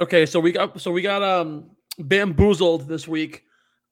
Okay, so we got bamboozled this week.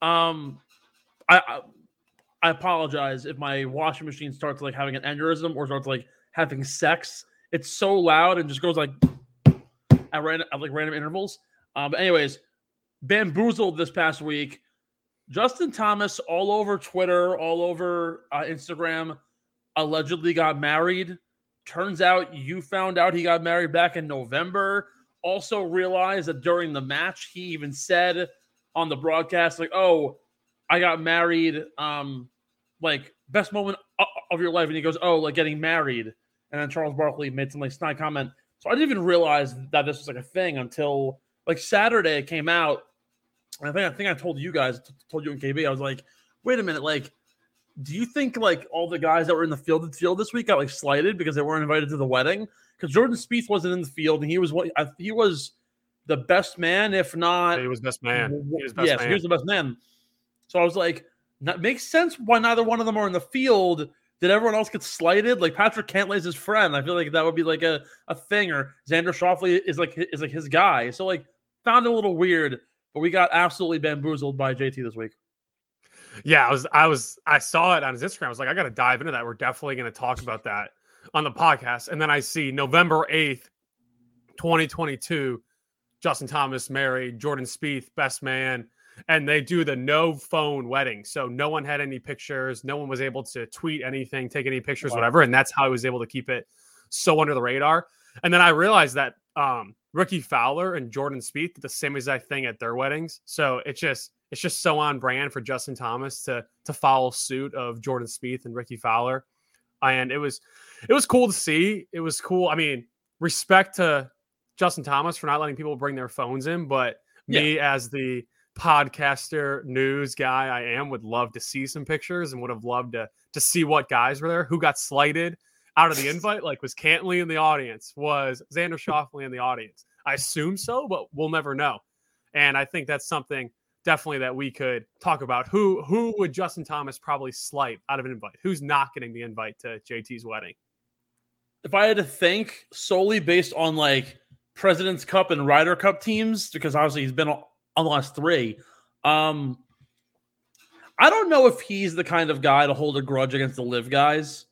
I apologize if my washing machine starts like having an aneurysm or starts like having sex. It's so loud and just goes like at random intervals. But anyways, bamboozled this past week. Justin Thomas all over Twitter, all over Instagram, allegedly got married. Turns out you found out he got married back in November. Also realized that during the match, he even said on the broadcast, like, oh, I got married, like, best moment of your life. And he goes, oh, like getting married. And then Charles Barkley made some like snide comment. So I didn't even realize that this was like a thing until like Saturday it came out. And I think I told you guys, told you in KB, I was like, wait a minute, like, do you think like all the guys that were in the field this week got like slighted because they weren't invited to the wedding? Because Jordan Spieth wasn't in the field and he was the best man, if not he was best man. He was the best man. So I was like, that makes sense why neither one of them are in the field. Did everyone else get slighted? Like Patrick Cantlay's his friend. I feel like that would be like a thing. Or Xander Schauffele is like his guy. So like found it a little weird, but we got absolutely bamboozled by JT this week. Yeah, I saw it on his Instagram. I was like, I got to dive into that. We're definitely going to talk about that on the podcast. And then I see November 8th, 2022, Justin Thomas married, Jordan Spieth, best man. And they do the no phone wedding. So no one had any pictures. No one was able to tweet anything, take any pictures, whatever. And that's how I was able to keep it so under the radar. And then I realized that Ricky Fowler and Jordan Spieth did the same exact thing at their weddings. So it's just so on brand for Justin Thomas to follow suit of Jordan Spieth and Ricky Fowler. And it was cool to see. It was cool. I mean, respect to Justin Thomas for not letting people bring their phones in, but me as the podcaster news guy I am would love to see some pictures and would have loved to see what guys were there, who got slighted out of the invite. Like, was Cantlay in the audience? Was Xander Schauffele in the audience? I assume so, but we'll never know. And I think that's something definitely that we could talk about. Who would Justin Thomas probably slight out of an invite? Who's not getting the invite to JT's wedding? If I had to think solely based on like President's Cup and Ryder Cup teams, because obviously he's been on the last three, I don't know if he's the kind of guy to hold a grudge against the live guys.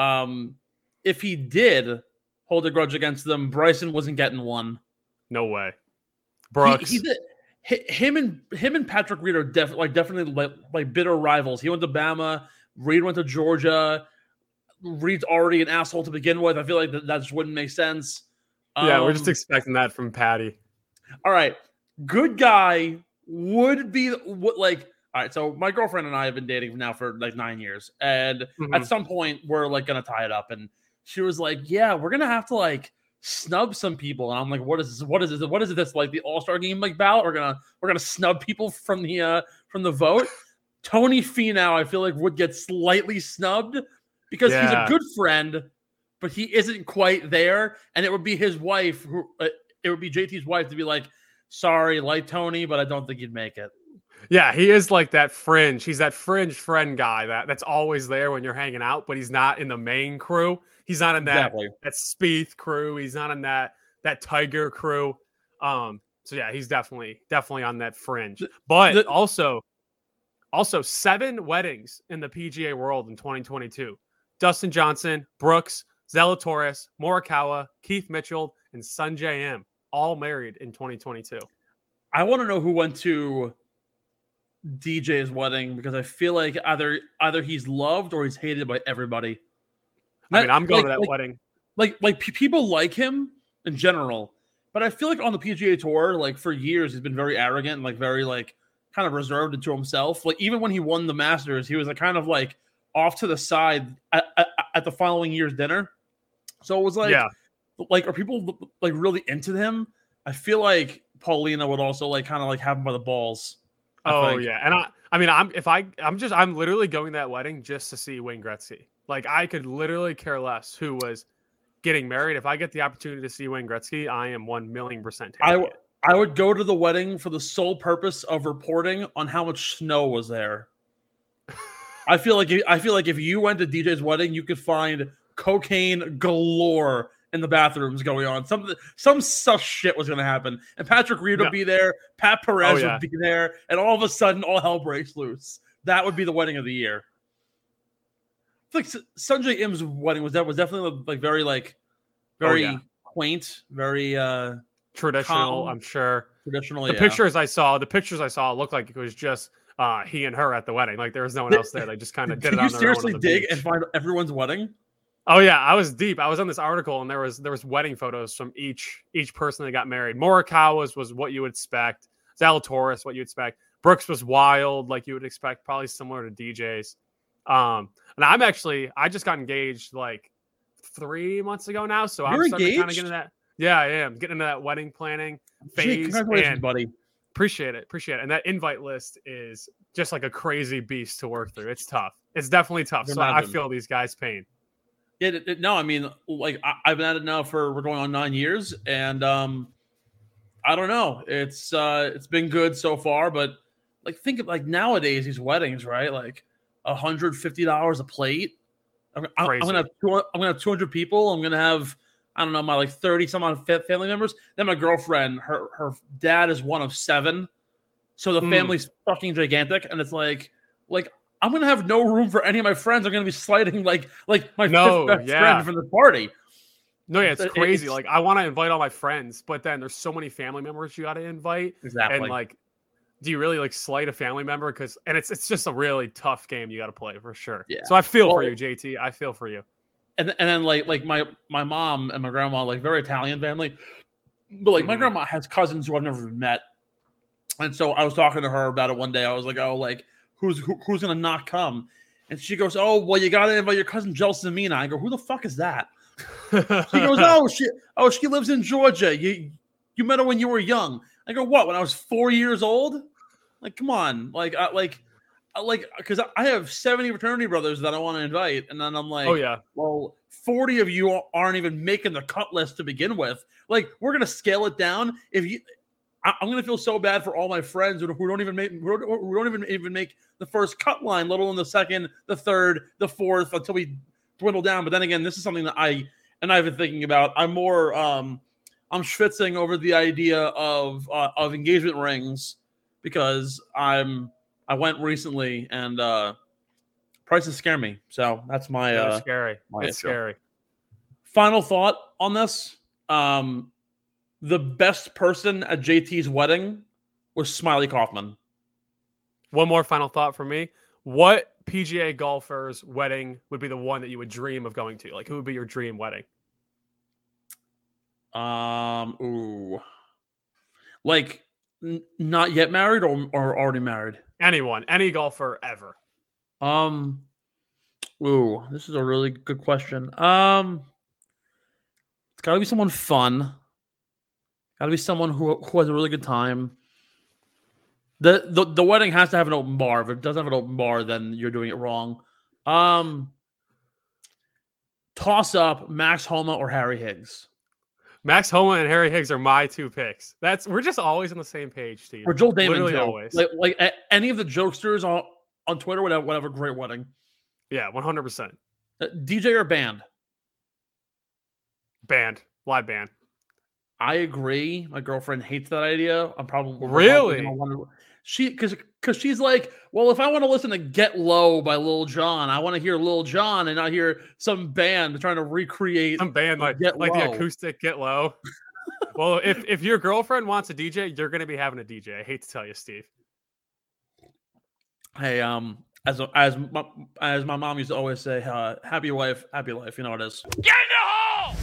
If he did hold a grudge against them, Bryson wasn't getting one. No way. Brooks. Him and Patrick Reed are definitely like bitter rivals. He went to Bama. Reed went to Georgia. Reed's already an asshole to begin with. I feel like that just wouldn't make sense. Yeah, we're just expecting that from Patty. All right. Good guy would be what like. All right, so my girlfriend and I have been dating now for like 9 years, and at some point we're like gonna tie it up. And she was like, "Yeah, we're gonna have to like snub some people." And I'm like, "What is this? What is this? What is this like the All-Star Game like ballot? We're gonna snub people from the vote." Tony Finau, I feel like would get slightly snubbed because he's a good friend, but he isn't quite there. And it would be his wife, it would be JT's wife, to be like, "Sorry, like Tony, but I don't think you'd make it." Yeah, he is like that fringe. He's that fringe friend guy that's always there when you're hanging out, but he's not in the main crew. He's not in that Spieth crew. He's not in that Tiger crew. So yeah, he's definitely on that fringe. But also 7 weddings in the PGA world in 2022. Dustin Johnson, Brooks, Zalatoris, Morikawa, Keith Mitchell, and Sungjae Im all married in 2022. I want to know who went to DJ's wedding, because I feel like either he's loved or he's hated by everybody. I mean, I'm going to that wedding. Like people like him in general, but I feel like on the PGA Tour, like for years, he's been very arrogant and like very like kind of reserved to himself. Like even when he won the Masters, he was like kind of like off to the side at the following year's dinner. So it was like, like, are people like really into him? I feel like Paulina would also like kind of like have him by the balls. Oh yeah, and I'm literally going to that wedding just to see Wayne Gretzky. Like I could literally care less who was getting married. If I get the opportunity to see Wayne Gretzky, I am 1,000,000% I would go to the wedding for the sole purpose of reporting on how much snow was there. I feel like if you went to DJ's wedding, you could find cocaine galore in the bathrooms going on. Some such shit was going to happen. And Patrick Reed would be there. Pat Perez would be there. And all of a sudden, all hell breaks loose. That would be the wedding of the year. I feel like Sanjay Im's wedding was definitely like very quaint, very traditional. calm. I'm sure. Traditional. The pictures I saw looked like it was just he and her at the wedding. Like there was no one else there. They just kind of did it on their own. Did you seriously dig and find everyone's wedding? Oh yeah, I was deep. I was on this article and there was wedding photos from each person that got married. Morikawa's was what you would expect. Zalatoris, what you would expect. Brooks was wild, like you would expect, probably similar to DJ's. And I just got engaged like 3 months ago now, so I'm starting to kind of get into that. Yeah, I am getting into that wedding planning phase. Congratulations, buddy. Appreciate it. And that invite list is just like a crazy beast to work through. It's tough. It's definitely tough. So I feel these guys' pain. Yeah, no, I mean, like I've been at it now we're going on 9 years, and I don't know. It's been good so far, but like think of like nowadays these weddings, right? Like $150 a plate. I'm gonna have 200 people. I'm gonna have, I don't know, my like 30 some odd family members. Then my girlfriend, her dad is one of 7, so the family's fucking gigantic, and it's like I'm gonna have no room for any of my friends. I'm gonna be sliding like my fifth best friend from the party. No, yeah, it's crazy. Like I want to invite all my friends, but then there's so many family members you got to invite. Exactly. And like, do you really like slight a family member? And it's just a really tough game you got to play for sure. Yeah. So I feel for you, JT. I feel for you. And then like my mom and my grandma, like very Italian family, but like my grandma has cousins who I've never met, and so I was talking to her about it one day. I was like, oh, like who's gonna not come? And she goes, oh, well, you got to invite your cousin Jelson Mina. I go, who the fuck is that? She goes, she lives in Georgia. You met her when you were young. I go, what? When I was 4 years old? Like, come on, because I have 70 fraternity brothers that I want to invite, and then I'm like, oh yeah, well, 40 of you aren't even making the cut list to begin with. Like, we're gonna scale it down. I'm gonna feel so bad for all my friends who don't even make the first cut line, let alone the second, the third, the fourth, until we dwindle down. But then again, this is something that I've been thinking about. I'm more I'm schwitzing over the idea of engagement rings, because I went recently and prices scare me. So that's my scary. It's scary. Final thought on this. The best person at JT's wedding was Smiley Kaufman. One more final thought for me. What PGA golfer's wedding would be the one that you would dream of going to? Like, who would be your dream wedding? Like not yet married or already married? Anyone, any golfer ever. This is a really good question. It's got to be someone fun. Got to be someone who has a really good time. The wedding has to have an open bar. If it doesn't have an open bar, then you're doing it wrong. Toss up Max Homa or Harry Higgs. Max Homa and Harry Higgs are my 2 picks. We're just always on the same page, Steve. Or Joel Damon, literally too. Always. Like any of the jokesters on Twitter would have a great wedding. Yeah, 100%. DJ or band? Band. Live band. I agree. My girlfriend hates that idea. I'm probably really because she's like, well, if I want to listen to Get Low by Lil Jon, I want to hear Lil Jon and not hear some band trying to recreate some band like the acoustic Get Low. Well, if your girlfriend wants a DJ, you're going to be having a DJ. I hate to tell you, Steve. Hey, as my mom used to always say, happy wife, happy life. You know what it is. Get in the hole!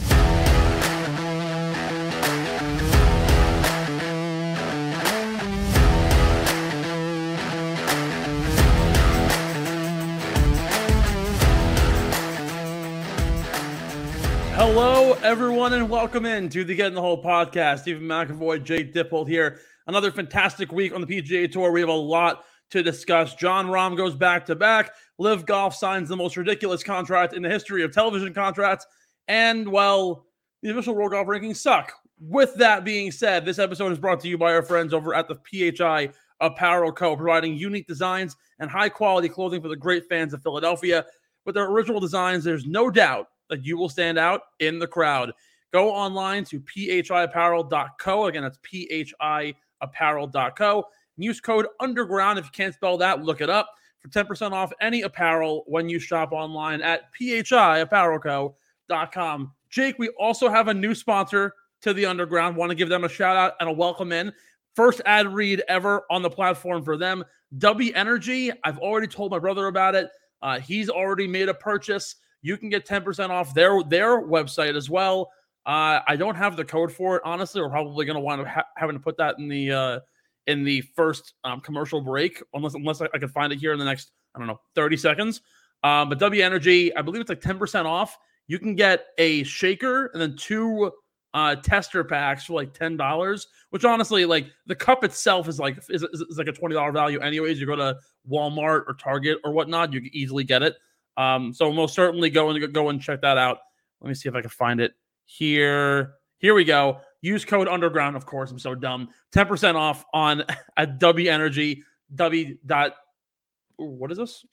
Hello, everyone, and welcome in to the Get in the Hole podcast. Stephen McAvoy, Jay Dippold here. Another fantastic week on the PGA Tour. We have a lot to discuss. Jon Rahm goes back-to-back. Liv Golf signs the most ridiculous contract in the history of television contracts. And, well, the official World Golf Rankings suck. With that being said, this episode is brought to you by our friends over at the PHI Apparel Co., providing unique designs and high-quality clothing for the great fans of Philadelphia. With their original designs, there's no doubt that you will stand out in the crowd. go online to phiapparel.co. Again, that's phiapparel.co. And use code underground. If you can't spell that, look it up for 10% off any apparel when you shop online at phiapparelco.com. Jake, we also have a new sponsor to the Underground. Want to give them a shout out and a welcome in. First ad read ever on the platform for them. W Energy. I've already told my brother about it. He's already made a purchase. You can get 10% off their website as well. I don't have the code for it. Honestly, we're probably going to wind up having to put that in the first commercial break, unless I can find it here in the next, 30 seconds. But W Energy, I believe it's like 10% off. You can get a shaker and then 2 tester packs for like $10, which honestly, like the cup itself is like a $20 value anyways. You go to Walmart or Target or whatnot, you can easily get it. So most certainly go and check that out. Let me see if I can find it here. Here we go. Use code underground. Of course, I'm so dumb. 10% off on at W Energy. What is this?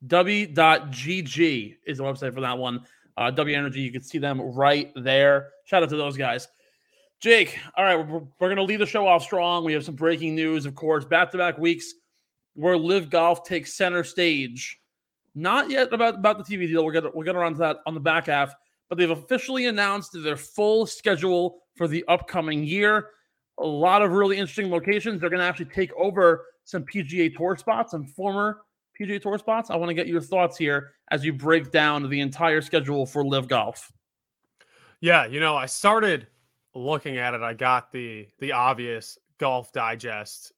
W.GG is the website for that one. W Energy, you can see them right there. Shout out to those guys. Jake, all right, we're going to leave the show off strong. We have some breaking news, of course, back-to-back weeks where Live Golf takes center stage. Not yet about the TV deal. We'll get around to that on the back half, but they've officially announced their full schedule for the upcoming year. A lot of really interesting locations. They're going to actually take over some PGA Tour spots, some former PGA Tour spots. I want to get your thoughts here as you break down the entire schedule for Live Golf. Yeah, I started looking at it. I got the obvious Golf Digest,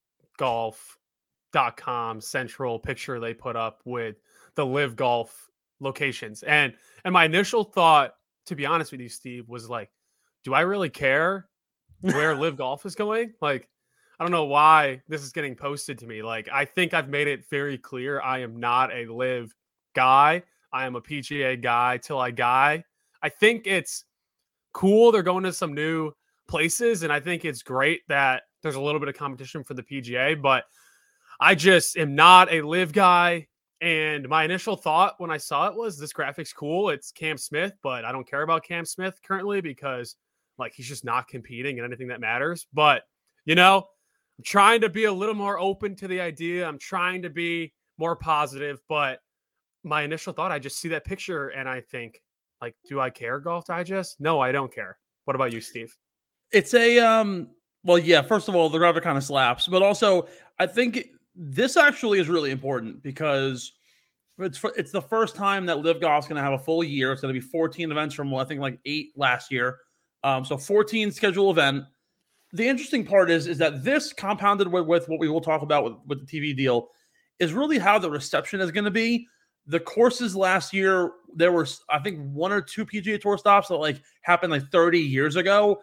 golf.com central picture they put up with the Live Golf locations. And my initial thought, to be honest with you, Steve, was like, do I really care where Live Golf is going? Like, I don't know why this is getting posted to me. Like, I think I've made it very clear I am not a Live guy. I am a PGA guy till I die. I think it's cool they're going to some new places, and I think it's great that there's a little bit of competition for the PGA, but I just am not a Live guy. And my initial thought when I saw it was, this graphic's cool. It's Cam Smith, but I don't care about Cam Smith currently because, like, he's just not competing in anything that matters. But, I'm trying to be a little more open to the idea. I'm trying to be more positive, but my initial thought, I just see that picture and I think, like, do I care, Golf Digest? No, I don't care. What about you, Steve? It's a, well, yeah, first of all, the graphic kind of slaps, but also I think this actually is really important because it's the first time that Live Golf is going to have a full year. It's going to be 14 events from, I think, like 8 last year. So 14 scheduled event. The interesting part is that this compounded with what we will talk about with the TV deal is really how the reception is going to be. The courses last year, there were, I think, 1 or 2 PGA Tour stops that like happened like 30 years ago.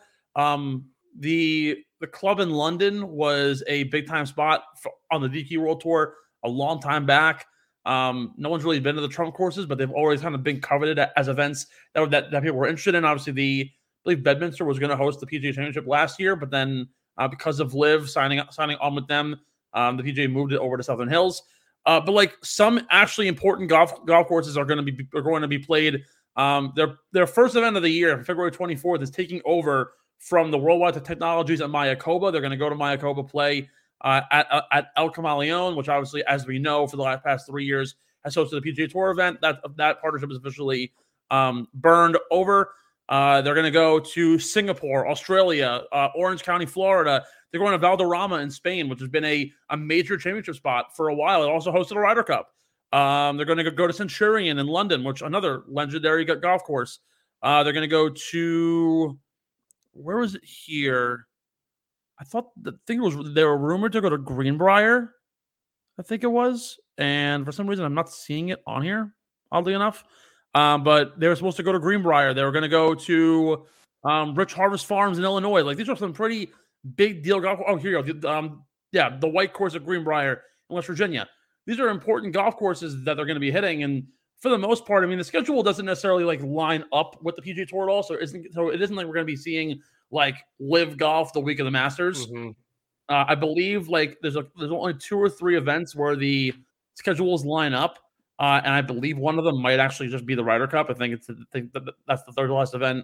The club in London was a big time spot on the DP World Tour a long time back. No one's really been to the Trump courses, but they've always kind of been coveted as events that people were interested in. Obviously, I believe Bedminster was going to host the PGA Championship last year, but then because of Live signing on with them, the PGA moved it over to Southern Hills. But like some actually important golf courses are going to be played. Their first event of the year, February 24th, is taking over from the Worldwide Technologies at Mayakoba. They're going to go to Mayakoba, play at El Camaleon, which obviously, as we know, for the past 3 years has hosted the PGA Tour event. That partnership is officially burned over. They're going to go to Singapore, Australia, Orange County, Florida. They're going to Valderrama in Spain, which has been a major championship spot for a while. It also hosted a Ryder Cup. They're going to go to Centurion in London, which another legendary golf course. They're going to go to, where was it here? I thought they were rumored to go to Greenbrier, I think it was. And for some reason, I'm not seeing it on here, oddly enough. But they were supposed to go to Greenbrier. They were going to go to Rich Harvest Farms in Illinois. Like, these are some pretty big deal golf. Oh, here you go. The White Course at Greenbrier in West Virginia. These are important golf courses that they're going to be hitting. And for the most part, I mean, the schedule doesn't necessarily like line up with the PGA Tour at all. So it isn't like we're going to be seeing like Live Golf the week of the Masters. Mm-hmm. I believe like there's only 2 or 3 events where the schedules line up. And I believe one of them might actually just be the Ryder Cup. I think that's the third last event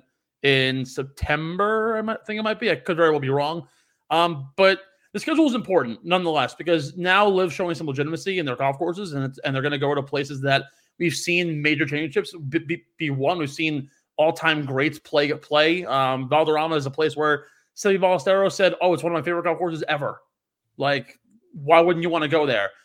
in September. I think it might be. I could very well be wrong. But the schedule is important nonetheless, because now LIV's showing some legitimacy in their golf courses, and they're going to go to places that we've seen major championships be won. We've seen all-time greats play. Valderrama is a place where Seve Ballesteros said, "Oh, it's one of my favorite golf courses ever." Like, why wouldn't you want to go there?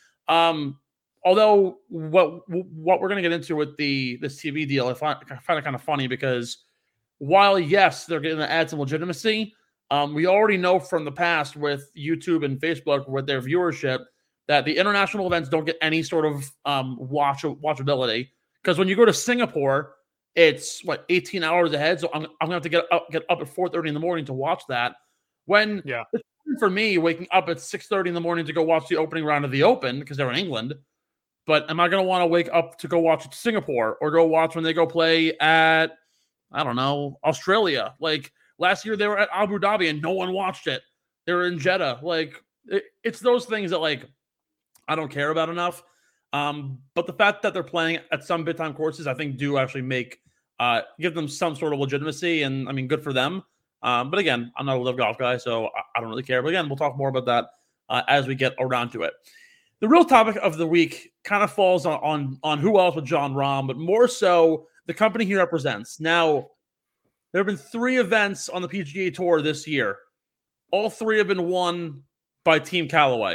Although what we're going to get into with this TV deal, I find it kind of funny, because while yes, they're going to add some legitimacy, we already know from the past with YouTube and Facebook with their viewership that the international events don't get any sort of watchability, because when you go to Singapore, it's 18 hours ahead. So I'm gonna have to get up at 4:30 in the morning to watch that. When it's for me waking up at 6:30 in the morning to go watch the opening round of the Open because they're in England. But am I going to want to wake up to go watch Singapore or go watch when they go play at, I don't know, Australia? Like last year they were at Abu Dhabi and no one watched it. They were in Jeddah. Like it's those things that I don't care about enough. But the fact that they're playing at some big time courses, I think do actually give them some sort of legitimacy. And I mean, good for them. But again, I'm not a LIV golf guy, so I don't really care. But again, we'll talk more about that as we get around to it. The real topic of the week kind of falls on who else but Jon Rahm, but more so the company he represents. Now, there have been 3 events on the PGA Tour this year. All 3 have been won by Team Callaway.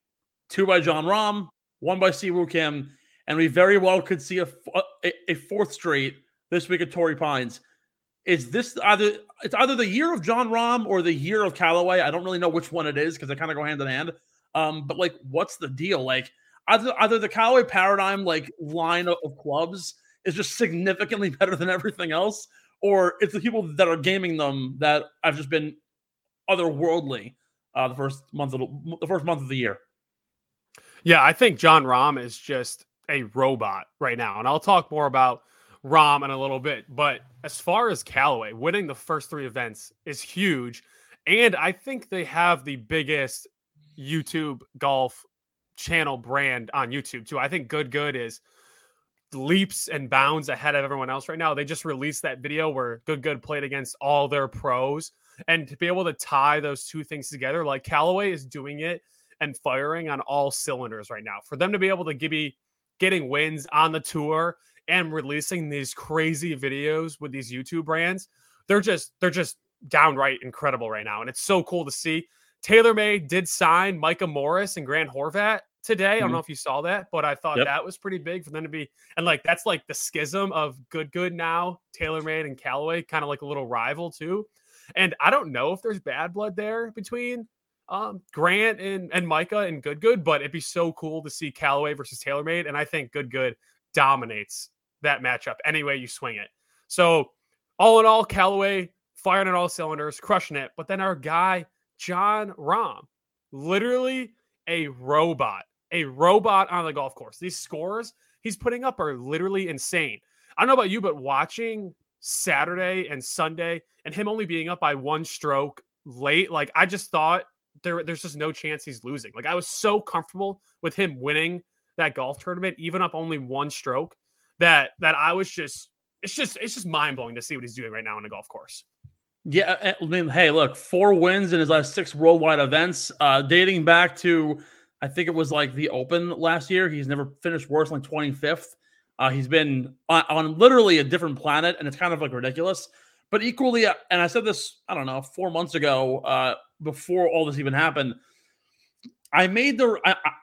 2 by Jon Rahm, 1 by Siwoo Kim, and we very well could see a 4th straight this week at Torrey Pines. Is this either the year of Jon Rahm or the year of Callaway? I don't really know which one it is because they kind of go hand in hand. But what's the deal? Either the Callaway Paradigm line of clubs is just significantly better than everything else, or it's the people that are gaming them that have just been otherworldly the first month of the year. Yeah, I think Jon Rahm is just a robot right now, and I'll talk more about Rahm in a little bit. But as far as Callaway, winning the first 3 events is huge, and I think they have the biggest YouTube golf channel brand on YouTube too. I think Good is leaps and bounds ahead of everyone else right now. They just released that video where Good played against all their pros, and to be able to tie those 2 things together, like Callaway is doing it and firing on all cylinders right now. For them to be able to be getting wins on the tour and releasing these crazy videos with these YouTube brands, they're just downright incredible right now, and it's so cool to see. TaylorMade did sign Micah Morris and Grant Horvat today. I don't know if you saw that, but I thought that was pretty big for them to be. And that's the schism of Good now, TaylorMade and Callaway, kind of like a little rival too. And I don't know if there's bad blood there between Grant and Micah and Good, but it'd be so cool to see Callaway versus TaylorMade. And I think Good dominates that matchup any way you swing it. So all in all, Callaway firing on all cylinders, crushing it. But then our guy, Jon Rahm, literally a robot on the golf course. These scores he's putting up are literally insane. I don't know about you, but watching Saturday and Sunday and him only being up by 1 stroke late, I just thought there's just no chance he's losing. I was so comfortable with him winning that golf tournament, even up only 1 stroke, that I was just, it's just mind blowing to see what he's doing right now on the golf course. Yeah, I mean, hey, look, 4 wins in his last 6 worldwide events, dating back to, I think it was the Open last year. He's never finished worse than 25th. He's been on literally a different planet, and it's kind of ridiculous. But equally, and I said this, I don't know, 4 months ago, before all this even happened, I made the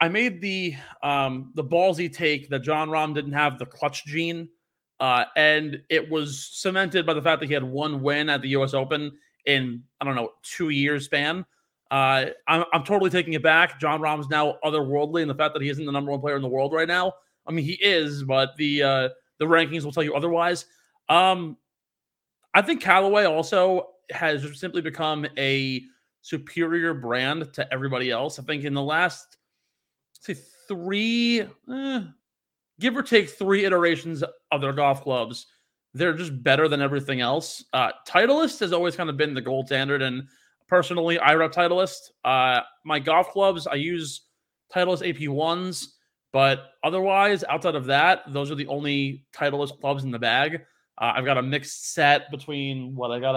ballsy take that Jon Rahm didn't have the clutch gene. And it was cemented by the fact that he had 1 win at the U.S. Open in, 2 years span. I'm totally taking it back. Jon Rahm's now otherworldly, and the fact that he isn't the number 1 player in the world right now. I mean, he is, but the rankings will tell you otherwise. I think Callaway also has simply become a superior brand to everybody else. I think in the last, say, 3... give or take 3 iterations of their golf clubs, they're just better than everything else. Titleist has always kind of been the gold standard, and personally, I rep Titleist. My golf clubs, I use Titleist AP1s, but otherwise, outside of that, those are the only Titleist clubs in the bag. I've got a mixed set between what I got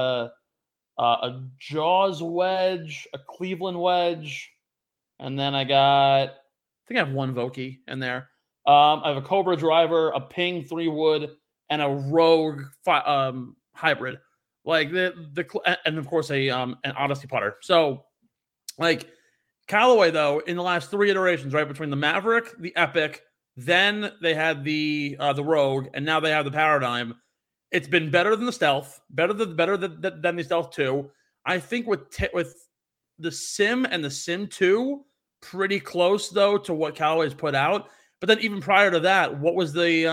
a Jaws wedge, a Cleveland wedge, and then I think I have one Vokey in there. I have a Cobra driver, a Ping 3-wood, and a Rogue hybrid. Like and of course an Odyssey putter. So like Callaway though, in the last 3 iterations, right, between the Maverick, the Epic, then they had the Rogue, and now they have the Paradigm. It's been better than the Stealth, better than the Stealth 2. I think with the Sim and the Sim 2, pretty close though to what Callaway's put out. But then even prior to that, what was the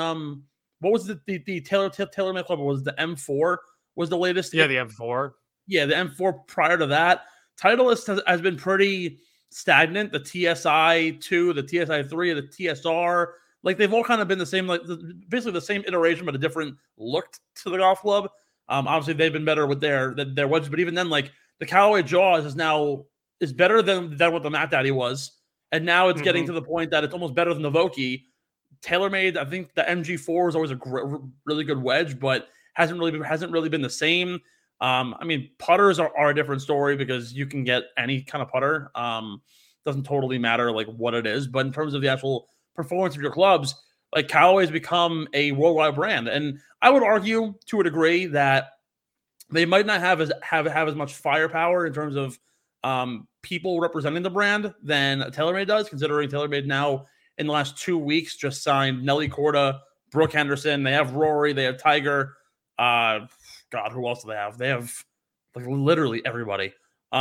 TaylorMade Club? Was the M4 was the latest? Yeah, the M4. Yeah, the M4 prior to that. Titleist has been pretty stagnant. The TSI 2, the TSI 3, the TSR, like they've all kind of been the same, like basically the same iteration, but a different look to the golf club. Obviously, they've been better with their wedges, but even then, like the Callaway Jaws is better than what the Matt Daddy was, and now it's getting to the point that it's almost better than the Vokey. TaylorMade, I think the MG4 is always a really good wedge, but hasn't really been the same. I mean, putters are a different story because you can get any kind of putter. Doesn't totally matter like what it is, but in terms of the actual performance of your clubs, like Callaway's become a worldwide brand, and I would argue to a degree that they might not have as much firepower in terms of people representing the brand than TaylorMade does, considering TaylorMade now in the last 2 weeks just signed Nelly Korda, Brooke Henderson. They have Rory, they have Tiger. God, who else do they have? They have like literally everybody.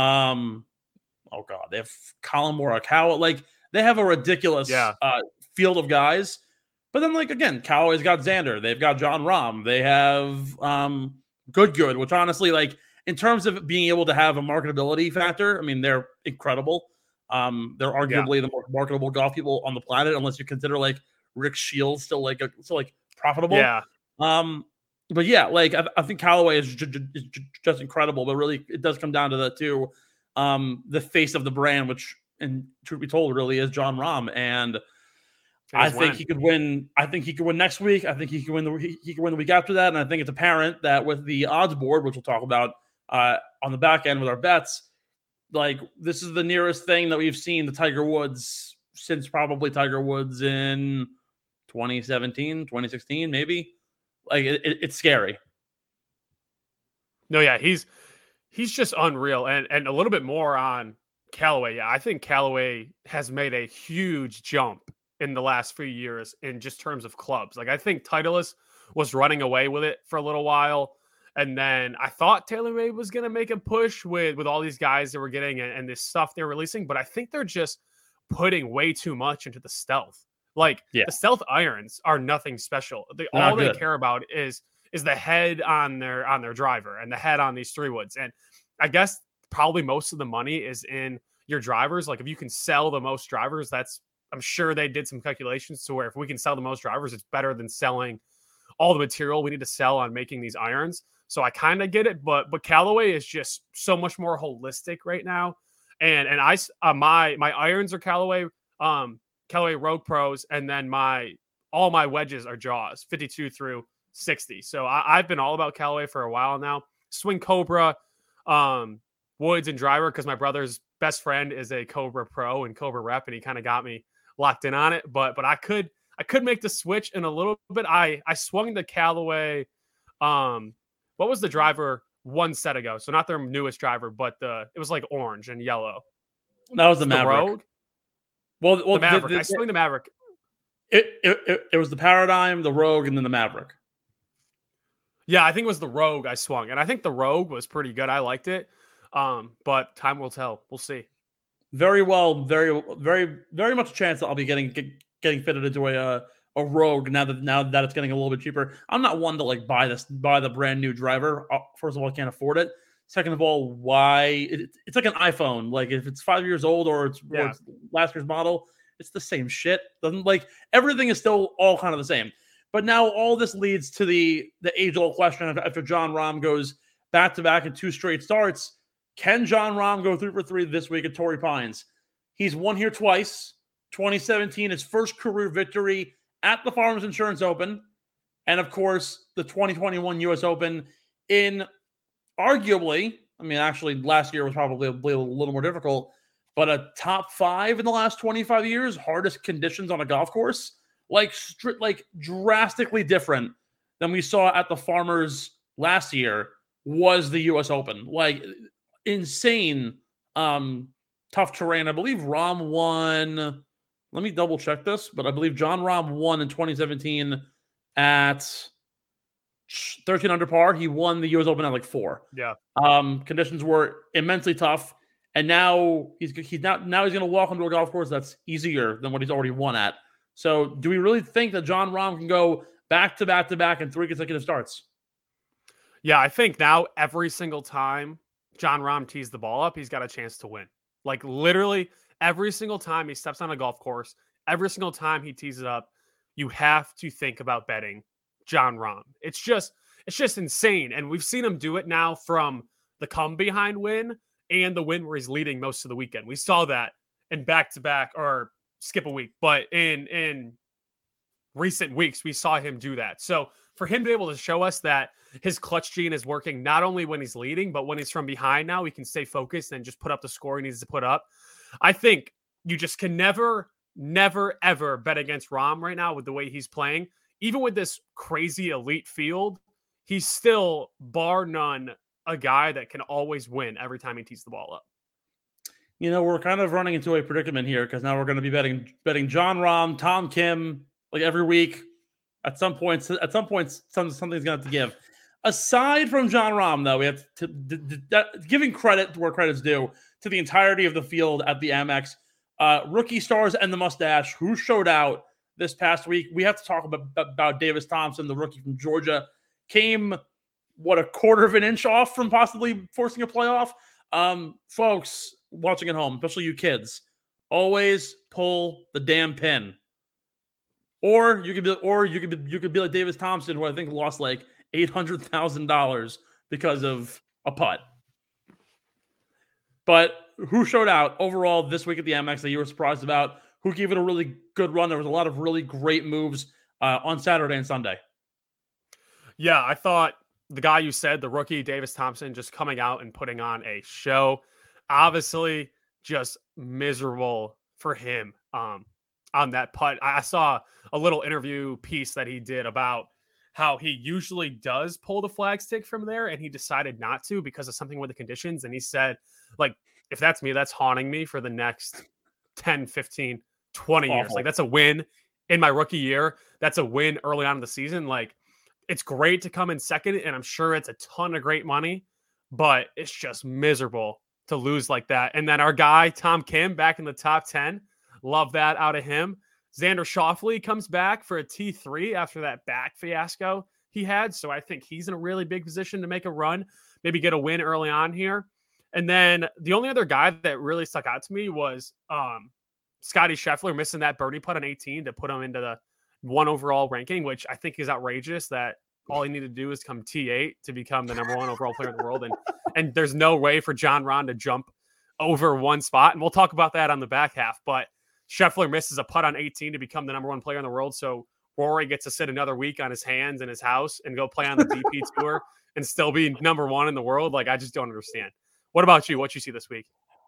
Oh God, they have Colin Morikawa. Like they have a ridiculous field of guys. But then, like again, Callaway's got Xander. They've got John Rahm. They have Good, which honestly, like in terms of being able to have a marketability factor, I mean, they're incredible. They're arguably the more marketable golf people on the planet, unless you consider like Rick Shields still profitable. Yeah. But yeah, like I think Callaway is just incredible. But really, it does come down to the face of the brand, which, and truth be told, really is John Rahm. And I think he could win. I think he could win next week. I think he could win the week after that. And I think it's apparent that with the odds board, which we'll talk about on the back end with our bets, like this is the nearest thing that we've seen to Tiger Woods since probably Tiger Woods in 2017, 2016, maybe. Like it's scary. No, yeah, he's just unreal, and a little bit more on Callaway. Yeah, I think Callaway has made a huge jump in the last few years in just terms of clubs. Like I think Titleist was running away with it for a little while, and then I thought TaylorMade was going to make a push with all these guys that were getting and this stuff they're releasing, but I think they're just putting way too much into the Stealth. Like the Stealth irons are nothing special. All they care about is the head on their driver and the head on these 3-woods. And I guess probably most of the money is in your drivers. Like if you can sell the most drivers, I'm sure they did some calculations to where if we can sell the most drivers, it's better than selling all the material we need to sell on making these irons. So I kind of get it, but Callaway is just so much more holistic right now. And I my irons are Callaway Rogue Pros, and then all my wedges are Jaws 52 through 60. So I've been all about Callaway for a while now. Swing Cobra, Woods, and driver because my brother's best friend is a Cobra Pro and Cobra rep, and he kind of got me locked in on it. But I could make the switch in a little bit. I swung the Callaway. What was the driver one set ago? So not their newest driver, but it was like orange and yellow. That was the Maverick. Rogue? Well, the Maverick. I swung the Maverick. It was the Paradigm, the Rogue, and then the Maverick. Yeah, I think it was the Rogue I swung, and I think the Rogue was pretty good. I liked it, but time will tell. We'll see. Very well, very, very, very much a chance that I'll be getting fitted into a Rogue now that it's getting a little bit cheaper. I'm not one to like buy the brand new driver. First of all, I can't afford it. Second of all, why it's like an iPhone. Like if it's 5 years old or it's last year's model, it's the same shit. Doesn't like everything is still all kind of the same. But now all this leads to the age-old question after John Rahm goes back-to-back in 2 straight starts. Can John Rahm go 3 for 3 this week at Torrey Pines? He's won here twice. 2017, his first career victory at the Farmers Insurance Open. And of course, the 2021 US Open in arguably, I mean, actually, last year was probably a little more difficult, but a top 5 in the last 25 years, hardest conditions on a golf course, like drastically different than we saw at the Farmers last year was the US Open. Like insane, tough terrain. I believe Rahm won. Let me double check this, but I believe Jon Rahm won in 2017 at 13 under par. He won the US Open at like 4. Yeah. Conditions were immensely tough, and now he's going to walk onto a golf course that's easier than what he's already won at. So, do we really think that Jon Rahm can go back to back to back in 3 consecutive starts? Yeah, I think now every single time Jon Rahm tees the ball up, he's got a chance to win. Like literally every single time he steps on a golf course, every single time he tees it up, you have to think about betting Jon Rahm. It's just insane. And we've seen him do it now from the come behind win and the win where he's leading most of the weekend. We saw that in back-to-back or skip a week, but in recent weeks, we saw him do that. So for him to be able to show us that his clutch gene is working not only when he's leading, but when he's from behind now, he can stay focused and just put up the score he needs to put up. I think you just can never, ever bet against Rahm right now with the way he's playing. Even with this crazy elite field, he's still, bar none, a guy that can always win every time he tees the ball up. You know, we're kind of running into a predicament here because now we're going to be betting Jon Rahm, Tom Kim, like every week. At some point, something's going to have to give. Aside from Jon Rahm, though, we have giving credit where credit's due to the entirety of the field at the Amex. Rookie stars and the mustache who showed out this past week. We have to talk about Davis Thompson, the rookie from Georgia. Came, a quarter of an inch off from possibly forcing a playoff. Folks watching at home, especially you kids, always pull the damn pin. Or you could be like Davis Thompson, who I think lost like $800,000 because of a putt. But who showed out overall this week at the Amex that you were surprised about? Who gave it a really good run? There was a lot of really great moves on Saturday and Sunday. Yeah, I thought the guy you said, the rookie Davis Thompson, just coming out and putting on a show. Obviously, just miserable for him on that putt. I saw a little interview piece that he did about how he usually does pull the flag stick from there, and he decided not to because of something with the conditions. And he said, like, if that's me, that's haunting me for the next 10, 15, 20 years. Like, that's a win in my rookie year. That's a win early on in the season. Like, it's great to come in second, and I'm sure it's a ton of great money, but it's just miserable to lose like that. And then our guy, Tom Kim, back in the top 10. Love that out of him. Xander Schauffele comes back for a T3 after that back fiasco he had. So I think he's in a really big position to make a run, maybe get a win early on here. And then the only other guy that really stuck out to me was Scotty Scheffler missing that birdie putt on 18 to put him into the 1 overall ranking, which I think is outrageous that all he needed to do is come T8 to become the number 1 overall player in the world. And there's no way for Jon Rahm to jump over 1 spot. And we'll talk about that on the back half. But Scheffler misses a putt on 18 to become the number 1 player in the world. So Rory gets to sit another week on his hands in his house and go play on the DP Tour and still be number 1 in the world. Like, I just don't understand. What about you? What you see this week?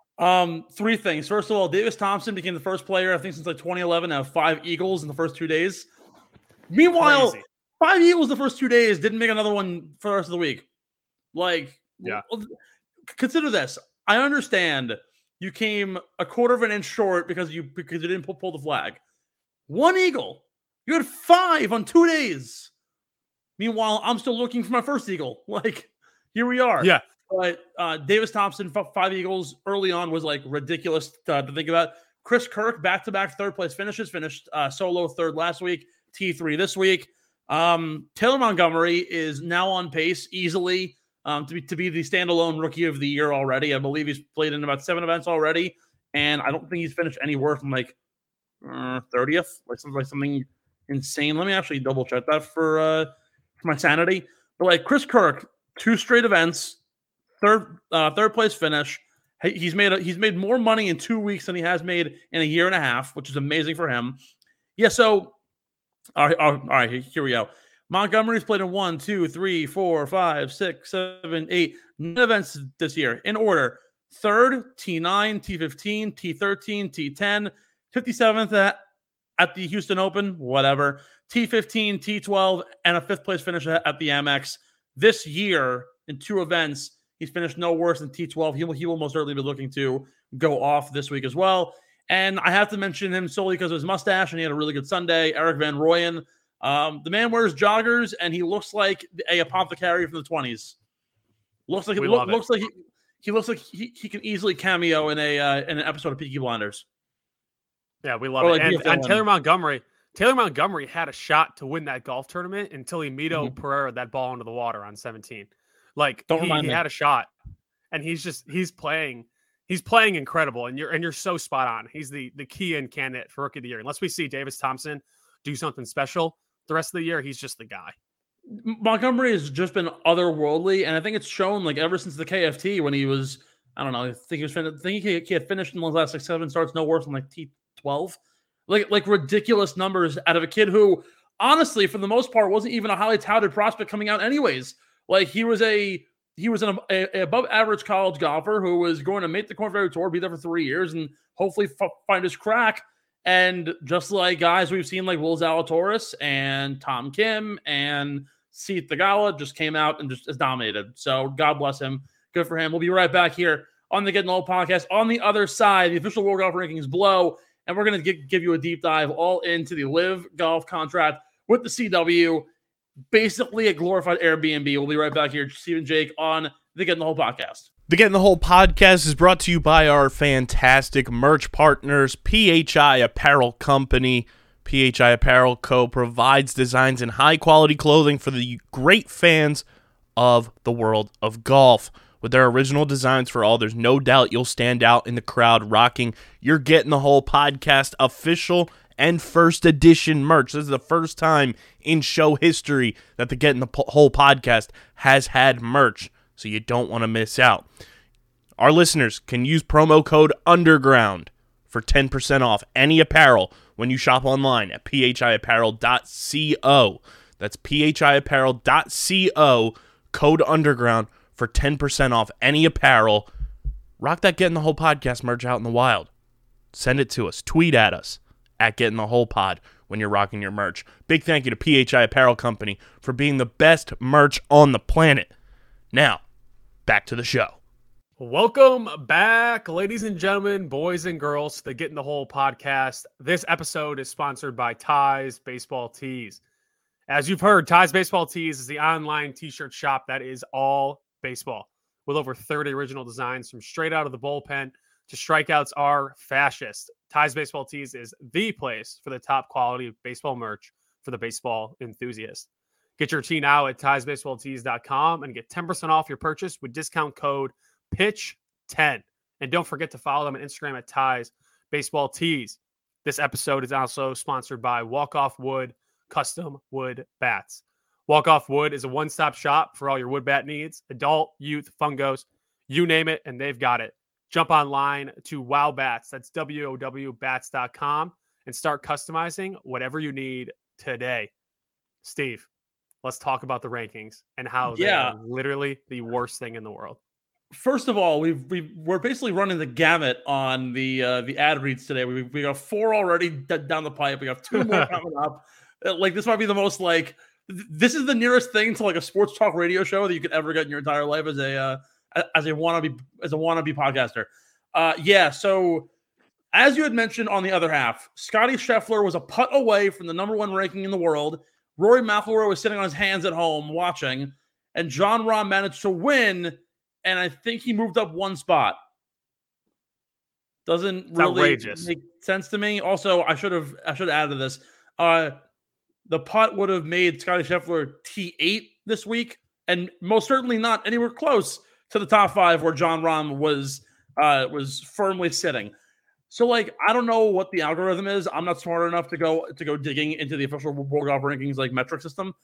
3 things. First of all, Davis Thompson became the first player, I think, since like 2011 to have 5 eagles in the first 2 days. Meanwhile, crazy. 5 eagles the first 2 days, didn't make another one for the rest of the week. Like, yeah. Consider this. I understand you came a quarter of an inch short because you didn't pull the flag. 1 eagle. You had 5 on 2 days. Meanwhile, I'm still looking for my first eagle. Like, here we are. Yeah. But Davis Thompson, 5 eagles early on was like ridiculous to think about. Chris Kirk, back-to-back third place finishes, finished solo third last week, T3 this week. Taylor Montgomery is now on pace easily to be the standalone rookie of the year already. I believe he's played in about 7 events already, and I don't think he's finished any worse than like 30th, like something insane. Let me actually double check that for my sanity. But like Chris Kirk, 2 straight events, third place finish. He's made more money in 2 weeks than he has made in a year and a half, which is amazing for him. Yeah. So all right, here we go. Montgomery's played in 1, 2, 3, 4, 5, 6, 7, 8, 9 events this year in order. 3rd, T9, T15, T13, T10, 57th at the Houston Open, whatever. T15, T12, and a 5th place finish at the Amex. This year, in 2 events, he's finished no worse than T12. He will most certainly be looking to go off this week as well. And I have to mention him solely because of his mustache, and he had a really good Sunday. Eric Van Rooyen. The man wears joggers, and he looks like a apothecary from the 20s. Looks like he looks like he can easily cameo in an episode of Peaky Blinders. Yeah, we love it. And Taylor Montgomery had a shot to win that golf tournament until he Mito Pereira that ball into the water on 17. Like he had a shot, and he's playing incredible. And you're so spot on. He's the key in candidate for Rookie of the Year. Unless we see Davis Thompson do something special the rest of the year, he's just the guy. Montgomery has just been otherworldly, and I think it's shown like ever since the KFT when he was, I don't know, I think he had finished in the last 7 starts, no worse than like T12, like ridiculous numbers out of a kid who, honestly, for the most part, wasn't even a highly touted prospect coming out, anyways. Like he was an above average college golfer who was going to make the Korn Ferry Tour, be there for 3 years, and hopefully find his crack. And just like guys we've seen like Will Zalatoris and Tom Kim and Seth Theegala just came out and just is dominated. So God bless him. Good for him. We'll be right back here on the Getting Old podcast. On the other side, the official World Golf Rankings blow, and we're going to give you a deep dive all into the Live Golf contract with the CW. Basically a glorified Airbnb. We'll be right back here, Steve and Jake, on the Getting the Whole podcast. The Getting the Whole podcast is brought to you by our fantastic merch partners, PHI Apparel Company. PHI Apparel Co. provides designs and high-quality clothing for the great fans of the world of golf. With their original designs for all, there's no doubt you'll stand out in the crowd rocking your Getting the Whole podcast official and first edition merch. This is the first time in show history that the Getting the Whole podcast has had merch, so you don't want to miss out. Our listeners can use promo code UNDERGROUND for 10% off any apparel when you shop online at phiapparel.co. That's phiapparel.co, code UNDERGROUND for 10% off any apparel. Rock that Getting the Whole podcast merch out in the wild. Send it to us. Tweet at us at Getting the Whole Pod when you're rocking your merch. Big thank you to PHI Apparel Company for being the best merch on the planet. Now, back to the show. Welcome back, ladies and gentlemen, boys and girls, to the Getting the Whole podcast. This episode is sponsored by Ty's Baseball Tees. As you've heard, Ty's Baseball Tees is the online t-shirt shop that is all baseball, with over 30 original designs from straight out of the bullpen to strikeouts are fascist. Ty's Baseball Tees is the place for the top quality baseball merch for the baseball enthusiast. Get your tee now at Ty'sBaseballTees.com and get 10% off your purchase with discount code PITCH10. And don't forget to follow them on Instagram at Ty's Baseball Tees. This episode is also sponsored by Walk Off Wood Custom Wood Bats. Walk Off Wood is a one-stop shop for all your wood bat needs, adult, youth, fungos, you name it, and they've got it. Jump online to Wow Bats, that's WOWBats.com, and start customizing whatever you need today. Steve, let's talk about the rankings and how they are literally the worst thing in the world. First of all, we're basically running the gamut on the ad reads today. We got 4 already down the pipe. We have 2 more coming up. Like this might be the most like this is the nearest thing to like a sports talk radio show that you could ever get in your entire life as a wannabe podcaster. So as you had mentioned on the other half, Scotty Scheffler was a putt away from the number 1 ranking in the world. Rory McIlroy was sitting on his hands at home watching, and Jon Rahm managed to win. And I think he moved up 1 spot. Doesn't really make sense to me. Also, I should have added this. The putt would have made Scotty Scheffler T8 this week, and most certainly not anywhere close to the top 5 where Jon Rahm was firmly sitting. So, like, I don't know what the algorithm is. I'm not smart enough to go digging into the official World Golf Rankings like metric system.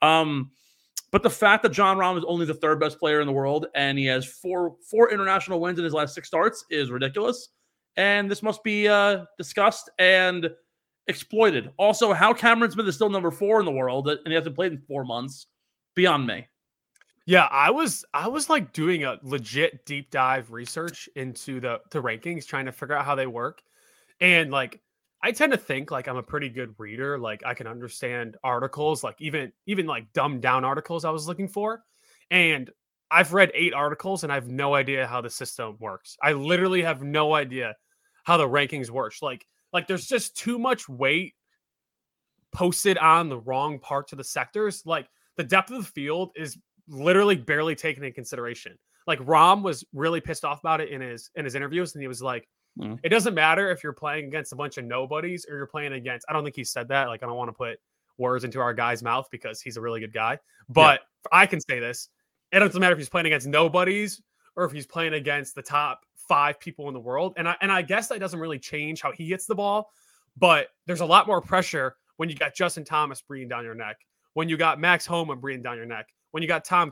But the fact that Jon Rahm is only the 3rd best player in the world and he has four international wins in his last 6 starts is ridiculous. And this must be discussed. And exploited. Also, how Cameron Smith is still number 4 in the world and he hasn't played in 4 months, beyond me. Yeah, I was like doing a legit deep dive research into the rankings, trying to figure out how they work. And like, I tend to think like I'm a pretty good reader. Like I can understand articles, like even like dumbed down articles I was looking for. And I've read 8 articles and I have no idea how the system works. I literally have no idea how the rankings works. Like there's just too much weight posted on the wrong parts of the sectors. Like the depth of the field is literally barely taken into consideration. Like Rom was really pissed off about it in his interviews, and he was like, it doesn't matter if you're playing against a bunch of nobodies or you're playing against, I don't think he said that. Like, I don't want to put words into our guy's mouth because he's a really good guy, but I can say this. It doesn't matter if he's playing against nobodies or if he's playing against the top 5 people in the world. And I guess that doesn't really change how he hits the ball, but there's a lot more pressure when you got Justin Thomas breathing down your neck, when you got Max Homa breathing down your neck, when you got Tom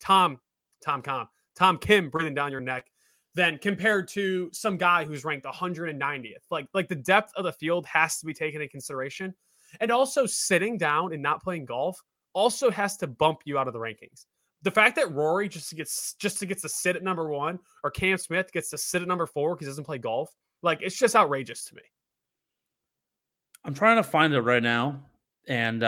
Kim breathing down your neck, than compared to some guy who's ranked 190th. Like the depth of the field has to be taken into consideration. And also sitting down and not playing golf also has to bump you out of the rankings. The fact that Rory just gets to sit at number 1, or Cam Smith gets to sit at number 4 because he doesn't play golf, like it's just outrageous to me. I'm trying to find it right now. And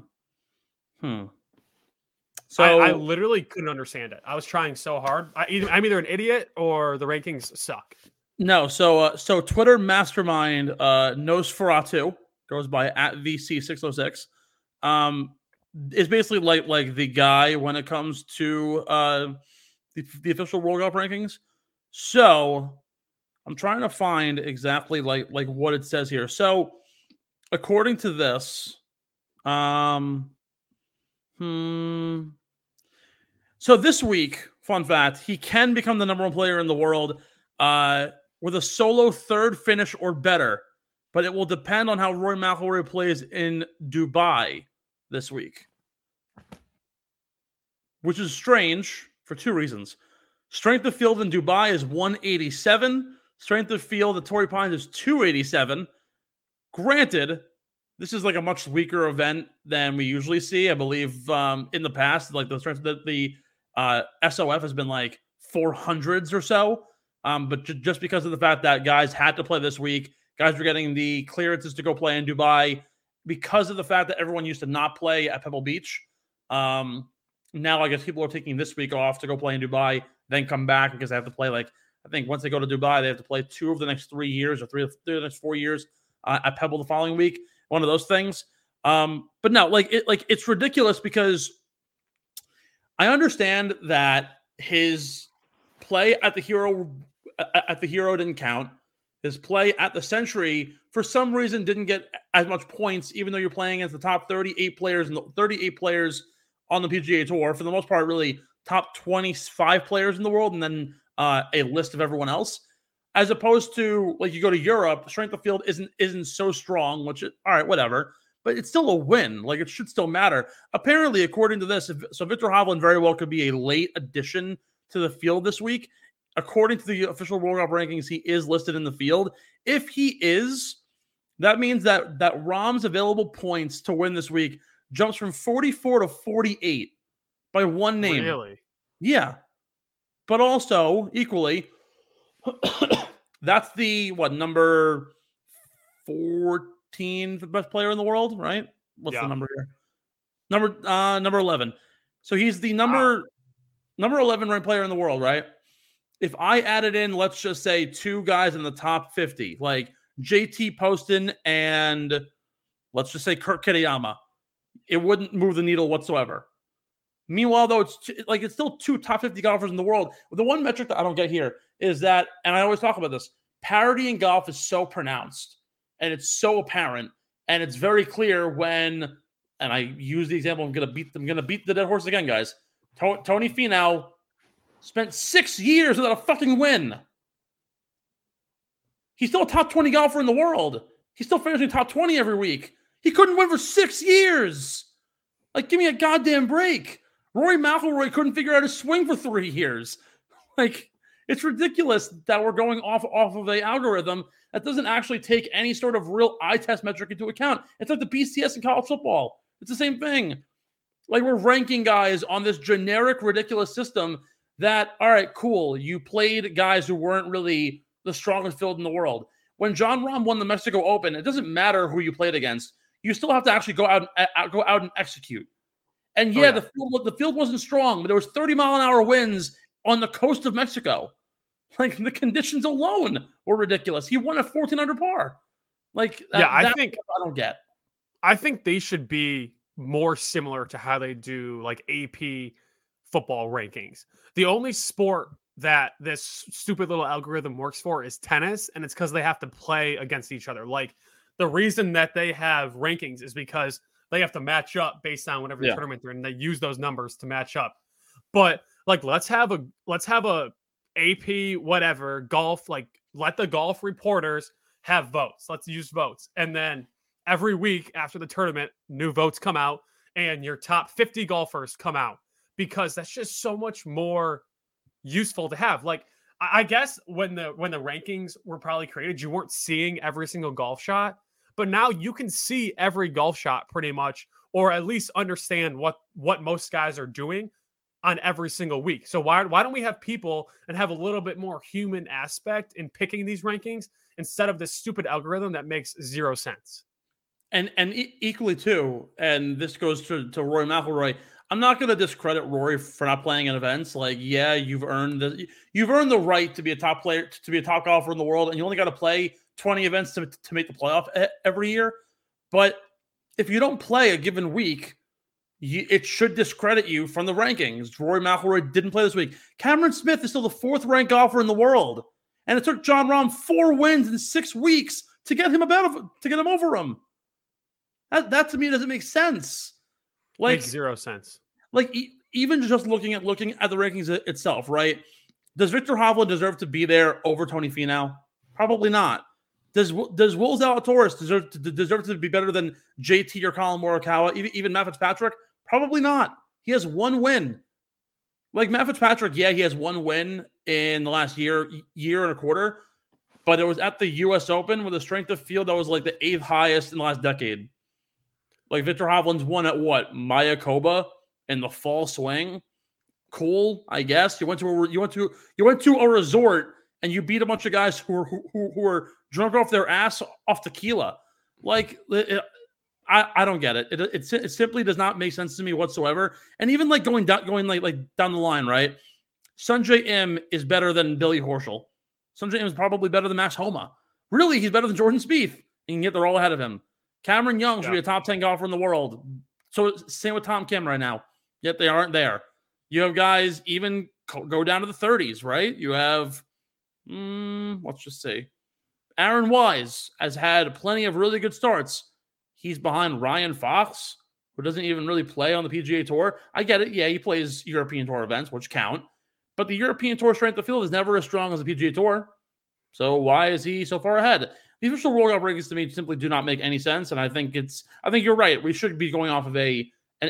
So I literally couldn't understand it. I was trying so hard. I'm either an idiot or the rankings suck. No, so Twitter mastermind Nosferatu, goes by @VC606. Is basically like the guy when it comes to the official World Cup rankings. So I'm trying to find exactly like what it says here. So according to this, So this week, fun fact, he can become the number 1 player in the world with a solo 3rd finish or better, but it will depend on how Rory McIlroy plays in Dubai this week, which is strange for 2 reasons. Strength of field in Dubai is 187. Strength of field at Torrey Pines is 287. Granted, this is like a much weaker event than we usually see. I believe in the past, like the strength that the SOF has been like 400s or so. But just because of the fact that guys had to play this week, guys were getting the clearances to go play in Dubai because of the fact that everyone used to not play at Pebble Beach. Now I guess people are taking this week off to go play in Dubai, then come back because they have to play I think once they go to Dubai, they have to play 2 of the next 3 years or 3 of the next 4 years at Pebble the following week. One of those things. But no, it's ridiculous because I understand that his play at the Hero didn't count. His play at the Century for some reason didn't get as much points, even though you're playing against the top 38 players and 38 players on the PGA Tour. For the most part, really top 25 players in the world, and then a list of everyone else. As opposed to like you go to Europe, strength of field isn't so strong, all right, whatever. But it's still a win. Like it should still matter. Apparently, according to this, so Viktor Hovland very well could be a late addition to the field this week. According to the official World Cup rankings, he is listed in the field. If he is, that means that Rahm's available points to win this week jumps from 44 to 48 by 1 name. Really? Yeah. But also, equally, that's the number 14 the best player in the world, right? What's the number here? Number 11. So he's the number 11 ranked player in the world, right? If I added in, let's just say 2 guys in the top 50, like JT Poston and let's just say Kurt Kitayama, it wouldn't move the needle whatsoever. Meanwhile, though, it's still 2 top 50 golfers in the world. The one metric that I don't get here is that, and I always talk about this, parity in golf is so pronounced and it's so apparent and it's very clear when, and I use the example, I'm gonna beat the dead horse again, guys. Tony Finau spent 6 years without a fucking win. He's still a top 20 golfer in the world. He's still finishing top 20 every week. He couldn't win for 6 years. Like, give me a goddamn break. Rory McIlroy couldn't figure out his swing for 3 years. Like, It's ridiculous that we're going off of a algorithm that doesn't actually take any sort of real eye test metric into account. It's like the BCS in college football. It's the same thing. Like we're ranking guys on this generic, ridiculous system that, all right, cool. You played guys who weren't really the strongest field in the world. When Jon Rahm won the Mexico Open, it doesn't matter who you played against. You still have to actually go out and execute. And yeah, the field wasn't strong, but there was 30-mile-an-hour winds on the coast of Mexico. Like the conditions alone were ridiculous. He won at 14 under par. Like, I don't get. I think they should be more similar to how they do like AP football rankings. The only sport that this stupid little algorithm works for is tennis, and it's because they have to play against each other. Like the reason that they have rankings is because they have to match up based on whatever tournament they're in. They use those numbers to match up. But like, let's have a AP whatever golf. Like, let the golf reporters have votes. Let's use votes, and then every week after the tournament, new votes come out, and your top 50 golfers come out, because that's just so much more useful to have. Like, I guess when the rankings were probably created, you weren't seeing every single golf shot. But now you can see every golf shot pretty much, or at least understand what most guys are doing on every single week. So why don't we have people and have a little bit more human aspect in picking these rankings instead of this stupid algorithm that makes zero sense? And equally too, and this goes to Rory McIlroy. I'm not going to discredit Rory for not playing in events. Like, yeah, you've earned the right to be a top player, to be a top golfer in the world, and you only got to play 20 events to make the playoff every year. But if you don't play a given week, it should discredit you from the rankings. Rory McIlroy didn't play this week. Cameron Smith is still the 4th ranked golfer in the world, and it took Jon Rahm 4 wins in 6 weeks to get him over him. That to me doesn't make sense. Like, makes zero sense. Like even just looking at the rankings itself, right? Does Viktor Hovland deserve to be there over Tony Finau? Probably not. Does Will Zalatoris deserve to be better than JT or Colin Morikawa? Even Matt Fitzpatrick? Probably not. He has 1 win. Like Matt Fitzpatrick, yeah, he has 1 win in the last year and a quarter, but it was at the U.S. Open with a strength of field that was like the 8th highest in the last decade. Like Viktor Hovland's won at what? Mayakoba in the fall swing. Cool, I guess. You went to a resort and you beat a bunch of guys who were drunk off their ass off tequila. Like, I don't get it. It simply does not make sense to me whatsoever. And even like going down the line, right? Sungjae Im is better than Billy Horschel. Sungjae Im is probably better than Max Homa. Really, he's better than Jordan Spieth, and yet they're all ahead of him. Cameron Young should be a top 10 golfer in the world. So same with Tom Kim right now. Yet they aren't there. You have guys even go down to the 30s, right? You have, let's just say, Aaron Wise has had plenty of really good starts. He's behind Ryan Fox, who doesn't even really play on the PGA Tour. I get it. Yeah, he plays European Tour events, which count. But the European Tour strength of field is never as strong as the PGA Tour. So why is he so far ahead? The official World Cup rankings to me simply do not make any sense, and I think you're right. We should be going off of an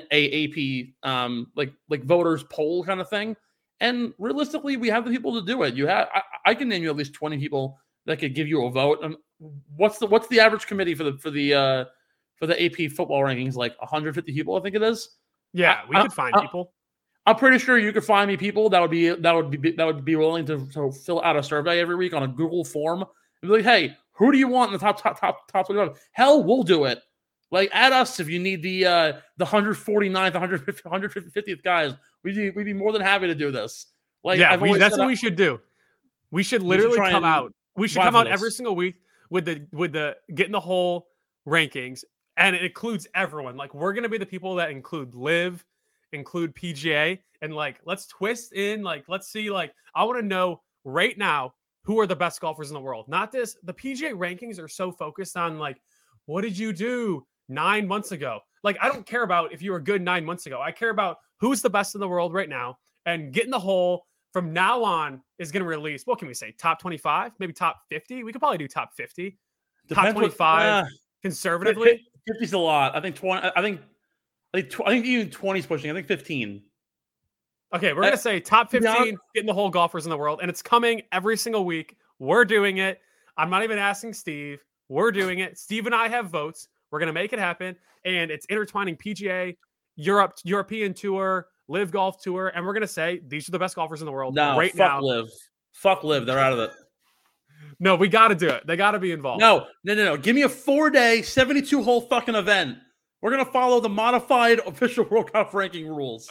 AP like voters poll kind of thing. And realistically, we have the people to do it. I can name you at least 20 people that could give you a vote. What's the average committee for the AP football rankings? Like 150 people, I think it is. Yeah, we could find people. I'm pretty sure you could find me people that would be willing to fill out a survey every week on a Google form and be like, hey, who do you want in the top 25? Hell, we'll do it. Like, add us if you need the 149th, 150th guys. We'd be more than happy to do this. Like, yeah, that's what we should do. We should literally come out. We should come out every single week with the get in the hole rankings, and it includes everyone. Like, we're gonna be the people that include LIV, include PGA, and like, let's twist in. Like, let's see. Like, I want to know right now who are the best golfers in the world. Not this. The PGA rankings are so focused on like, what did you do 9 months ago? Like, I don't care about if you were good 9 months ago. I care about who's the best in the world right now, and get in the hole from now on is going to release. What can we say? Top 25, maybe top 50. We could probably do top 50, top 25 conservatively. 50's a lot. I think 20. I think even 20 is pushing. I think 15. Okay, we're gonna say top to be honest- 15 getting the whole golfers in the world, and it's coming every single week. We're doing it. I'm not even asking Steve. We're doing it. Steve and I have votes. We're gonna make it happen, and it's intertwining PGA, European Tour, Live Golf Tour, and we're gonna say these are the best golfers in the world No, right fuck now. Live. Fuck Live. They're out of it. No, we got to do it. They got to be involved. No. Give me a 4-day, 72-hole fucking event. We're gonna follow the modified official World Cup ranking rules.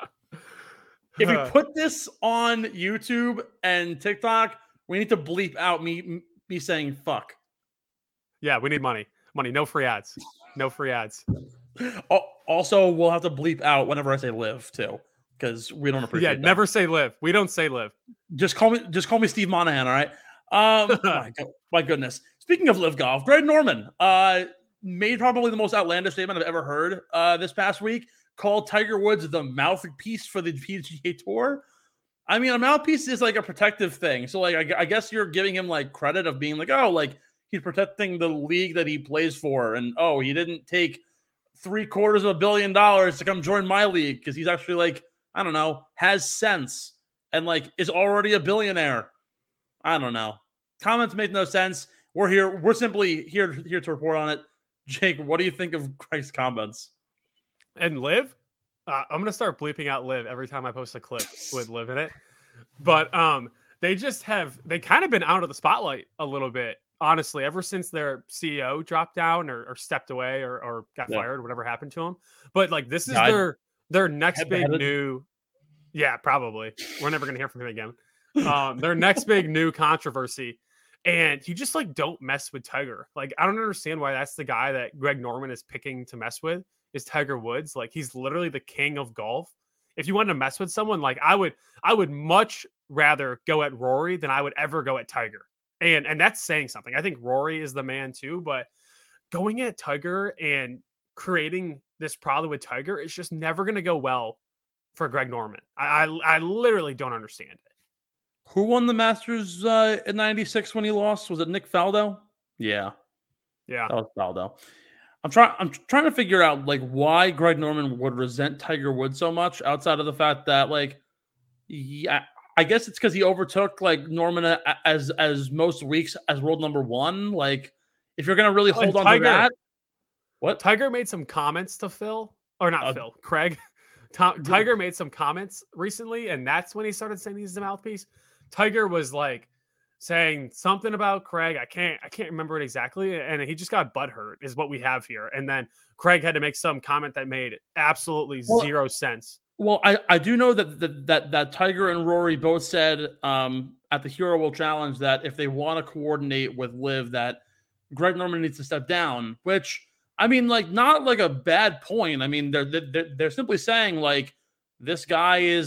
If we put this on YouTube and TikTok, we need to bleep out me saying fuck. Yeah, we need money. No free ads. No free ads. Also, we'll have to bleep out whenever I say live too, because we don't appreciate that. Never say live. We don't say live. Just call me Steve Monahan, all right? My goodness. Speaking of live golf, Greg Norman made probably the most outlandish statement I've ever heard this past week. Called Tiger Woods the mouthpiece for the PGA Tour. I mean, a mouthpiece is like a protective thing. So, like, I guess you're giving him like credit of being like, oh, like he's protecting the league that he plays for, and oh, he didn't take $750 million to come join my league because he's actually like, I don't know, has sense and like is already a billionaire. I don't know. Comments make no sense. We're simply here to report on it. Jake, what do you think of Greg's comments? And Live, I'm gonna start bleeping out Live every time I post a clip with Live in it. But they kind of been out of the spotlight a little bit, honestly, ever since their CEO dropped down or stepped away or got fired, whatever happened to him. But like this is their next big new. Yeah, probably. We're never gonna hear from him again. Their next big new controversy. And you just like don't mess with Tiger. Like, I don't understand why that's the guy that Greg Norman is picking to mess with. Is Tiger Woods. Like, he's literally the king of golf. If you wanted to mess with someone, like I would much rather go at Rory than I would ever go at Tiger. And that's saying something. I think Rory is the man too, but going at Tiger and creating this problem with Tiger is just never going to go well for Greg Norman. I literally don't understand it. Who won the Masters in '96 when he lost? Was it Nick Faldo? Yeah, that was Faldo. I'm trying to figure out like why Greg Norman would resent Tiger Woods so much outside of the fact that like, yeah, I guess it's because he overtook like Norman as most weeks as world number one. Like, if you're gonna really hold on to that, what Tiger made some comments to Phil or not Phil, Craig. Tiger made some comments recently, and that's when he started saying he's the mouthpiece. Tiger was like saying something about Craig. I can't remember it exactly. And he just got butthurt is what we have here. And then Craig had to make some comment that made absolutely zero sense. Well, I do know that Tiger and Rory both said at the Hero World Challenge that if they want to coordinate with Liv, that Greg Norman needs to step down, which I mean, like, not like a bad point. I mean, they're simply saying like, this guy is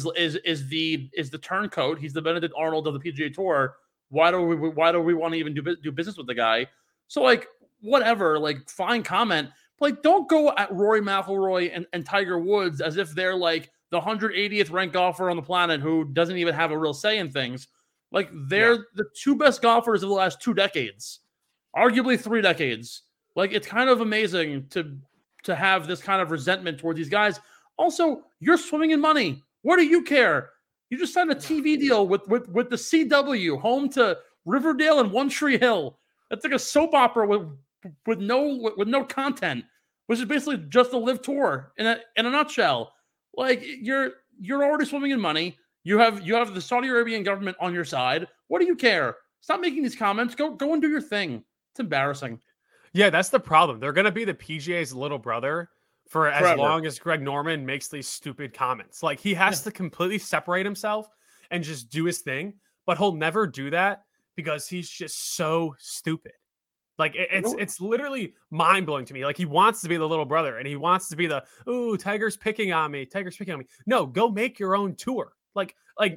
the turncoat. He's the Benedict Arnold of the PGA Tour. Why do we want to even do business with the guy? So like whatever, like fine comment, but like don't go at Rory McIlroy and Tiger Woods as if they're like the 180th ranked golfer on the planet who doesn't even have a real say in things. Like they're the two best golfers of the last 2 decades, arguably 3 decades. Like it's kind of amazing to have this kind of resentment towards these guys. Also, you're swimming in money. What do you care? You just signed a TV deal with the CW, home to Riverdale and One Tree Hill. That's like a soap opera with no content, which is basically just a live tour in a nutshell. Like you're already swimming in money. You have the Saudi Arabian government on your side. What do you care? Stop making these comments. Go and do your thing. It's embarrassing. Yeah, that's the problem. They're going to be the PGA's little brother for as long as Greg Norman makes these stupid comments. Like he has to completely separate himself and just do his thing, but he'll never do that because he's just so stupid. Like it's literally mind blowing to me. Like he wants to be the little brother and he wants to be the, ooh, Tiger's picking on me. No, go make your own tour. Like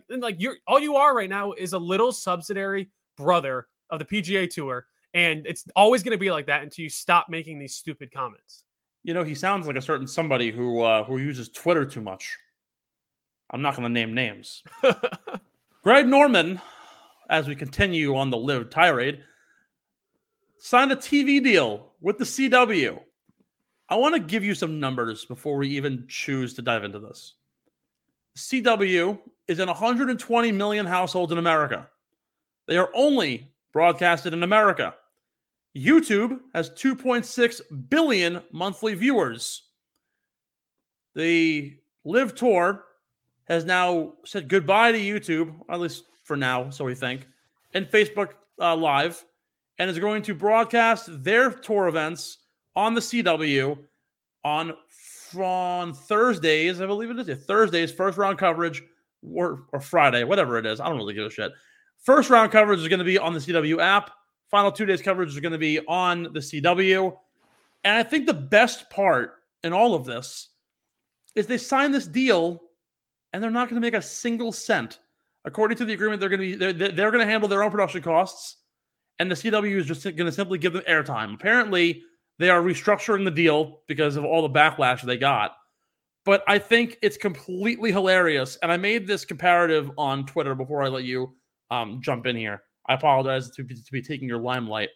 all you are right now is a little subsidiary brother of the PGA Tour. And it's always going to be like that until you stop making these stupid comments. You know, he sounds like a certain somebody who uses Twitter too much. I'm not going to name names. Greg Norman, as we continue on the live tirade, signed a TV deal with the CW. I want to give you some numbers before we even choose to dive into this. CW is in 120 million households in America. They are only broadcasted in America. YouTube has 2.6 billion monthly viewers. The Live Tour has now said goodbye to YouTube, at least for now, so we think, and Facebook Live, and is going to broadcast their tour events on the CW on Thursdays, I believe it is. Yeah, Thursdays, first round coverage, or Friday, whatever it is. I don't really give a shit. First round coverage is going to be on the CW app. Final 2 days coverage is going to be on the CW. And I think the best part in all of this is they signed this deal and they're not going to make a single cent. According to the agreement, they're going to handle their own production costs, and the CW is just going to simply give them airtime. Apparently, they are restructuring the deal because of all the backlash they got. But I think it's completely hilarious. And I made this comparative on Twitter before I let you jump in here. I apologize to be taking your limelight.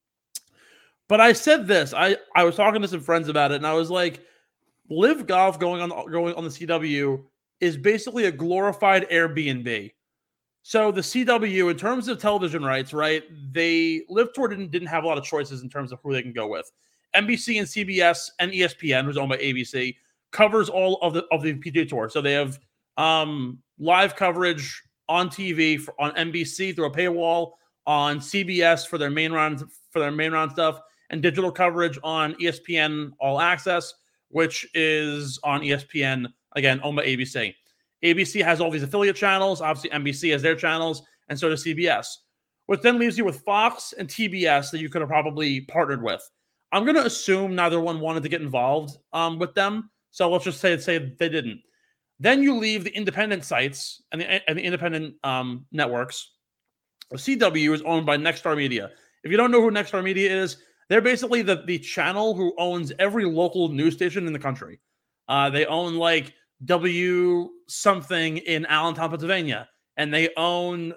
But I said this. I was talking to some friends about it, and I was like, Live Golf going on the CW is basically a glorified Airbnb. So the CW, in terms of television rights, right? Live Tour didn't have a lot of choices in terms of who they can go with. NBC and CBS and ESPN, who's owned by ABC, covers all of the PGA Tour. So they have live coverage on TV on NBC through a paywall, on CBS for their main round stuff, and digital coverage on ESPN All Access, which is on ESPN, again, owned by ABC. ABC has all these affiliate channels. Obviously, NBC has their channels, and so does CBS, which then leaves you with Fox and TBS that you could have probably partnered with. I'm going to assume neither one wanted to get involved with them, so let's just say they didn't. Then you leave the independent sites and the independent networks. The CW is owned by Nexstar Media. If you don't know who Nexstar Media is, they're basically the channel who owns every local news station in the country. They own like W something in Allentown, Pennsylvania, and they own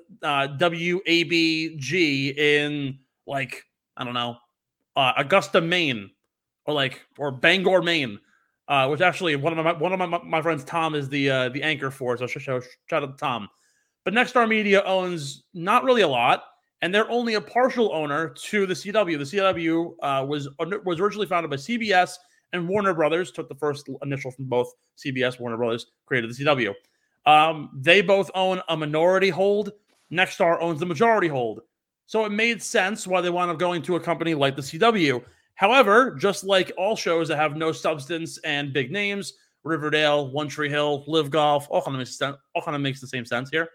WABG in like, I don't know, Augusta, Maine, or Bangor, Maine, which actually one of my friends, Tom, is the anchor for. So shout out to Tom. But Nexstar Media owns not really a lot, and they're only a partial owner to the CW. The CW was originally founded by CBS and Warner Brothers, took the first initial from both CBS, Warner Brothers, created the CW. They both own a minority hold. Nexstar owns the majority hold. So it made sense why they wound up going to a company like the CW. However, just like all shows that have no substance and big names, Riverdale, One Tree Hill, Live Golf, all kind of makes the same sense here.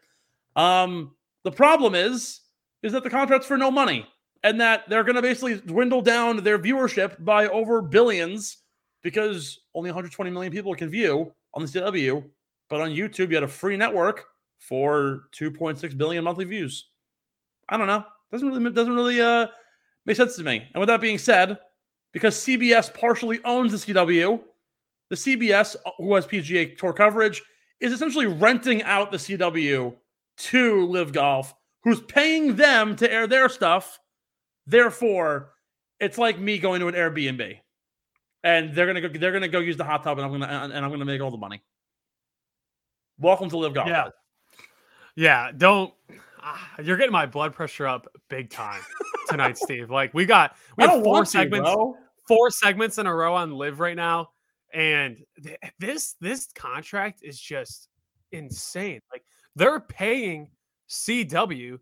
The problem is that the contract's for no money, and that they're going to basically dwindle down their viewership by over billions, because only 120 million people can view on the CW, but on YouTube you had a free network for 2.6 billion monthly views. I don't know. Doesn't really make sense to me. And with that being said, because CBS partially owns the CW, the CBS, who has PGA Tour coverage, is essentially renting out the CW to Live Golf, who's paying them to air their stuff. Therefore, it's like me going to an Airbnb, and they're gonna go use the hot tub, and I'm gonna make all the money. Welcome to Live Golf. Yeah. Don't. You're getting my blood pressure up big time tonight, Steve. Like we have 4 segments in a row on Live right now, and this contract is just insane. Like they're paying CW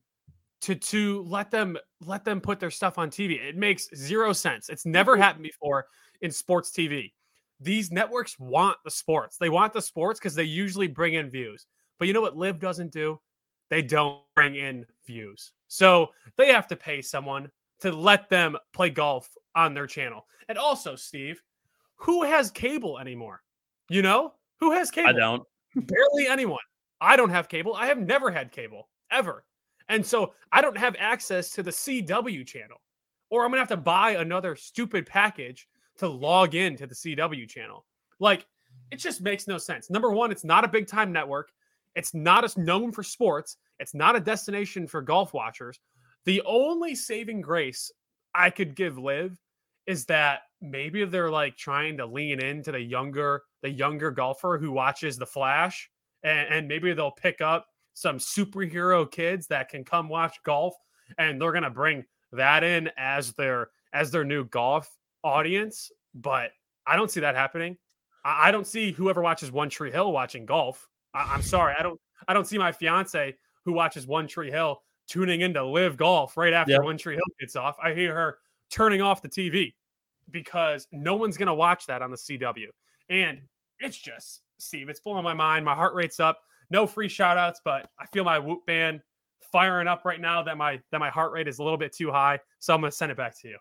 to let them put their stuff on TV. It makes zero sense. It's never happened before in sports TV. These networks want the sports. They want the sports because they usually bring in views. But you know what Live doesn't do? They don't bring in views. So they have to pay someone to let them play golf on their channel. And also, Steve, who has cable anymore? You know? Who has cable? I don't. Barely anyone. I don't have cable. I have never had cable, ever. And so I don't have access to the CW channel. Or I'm going to have to buy another stupid package to log into the CW channel. Like, it just makes no sense. Number one, it's not a big-time network. It's not as known for sports. It's not a destination for golf watchers. The only saving grace I could give Live is that maybe they're like trying to lean into the younger golfer who watches The Flash and maybe they'll pick up some superhero kids that can come watch golf, and they're gonna bring that in as their new golf audience. But I don't see that happening. I don't see whoever watches One Tree Hill watching golf. I'm sorry, I don't see my fiance who watches One Tree Hill tuning into Live Golf right after One Tree Hill gets off. I hear her turning off the TV because no one's gonna watch that on the CW. And it's just, Steve, it's blowing my mind. My heart rate's up. No free shout outs, but I feel my Whoop band firing up right now that my heart rate is a little bit too high. So I'm going to send it back to you.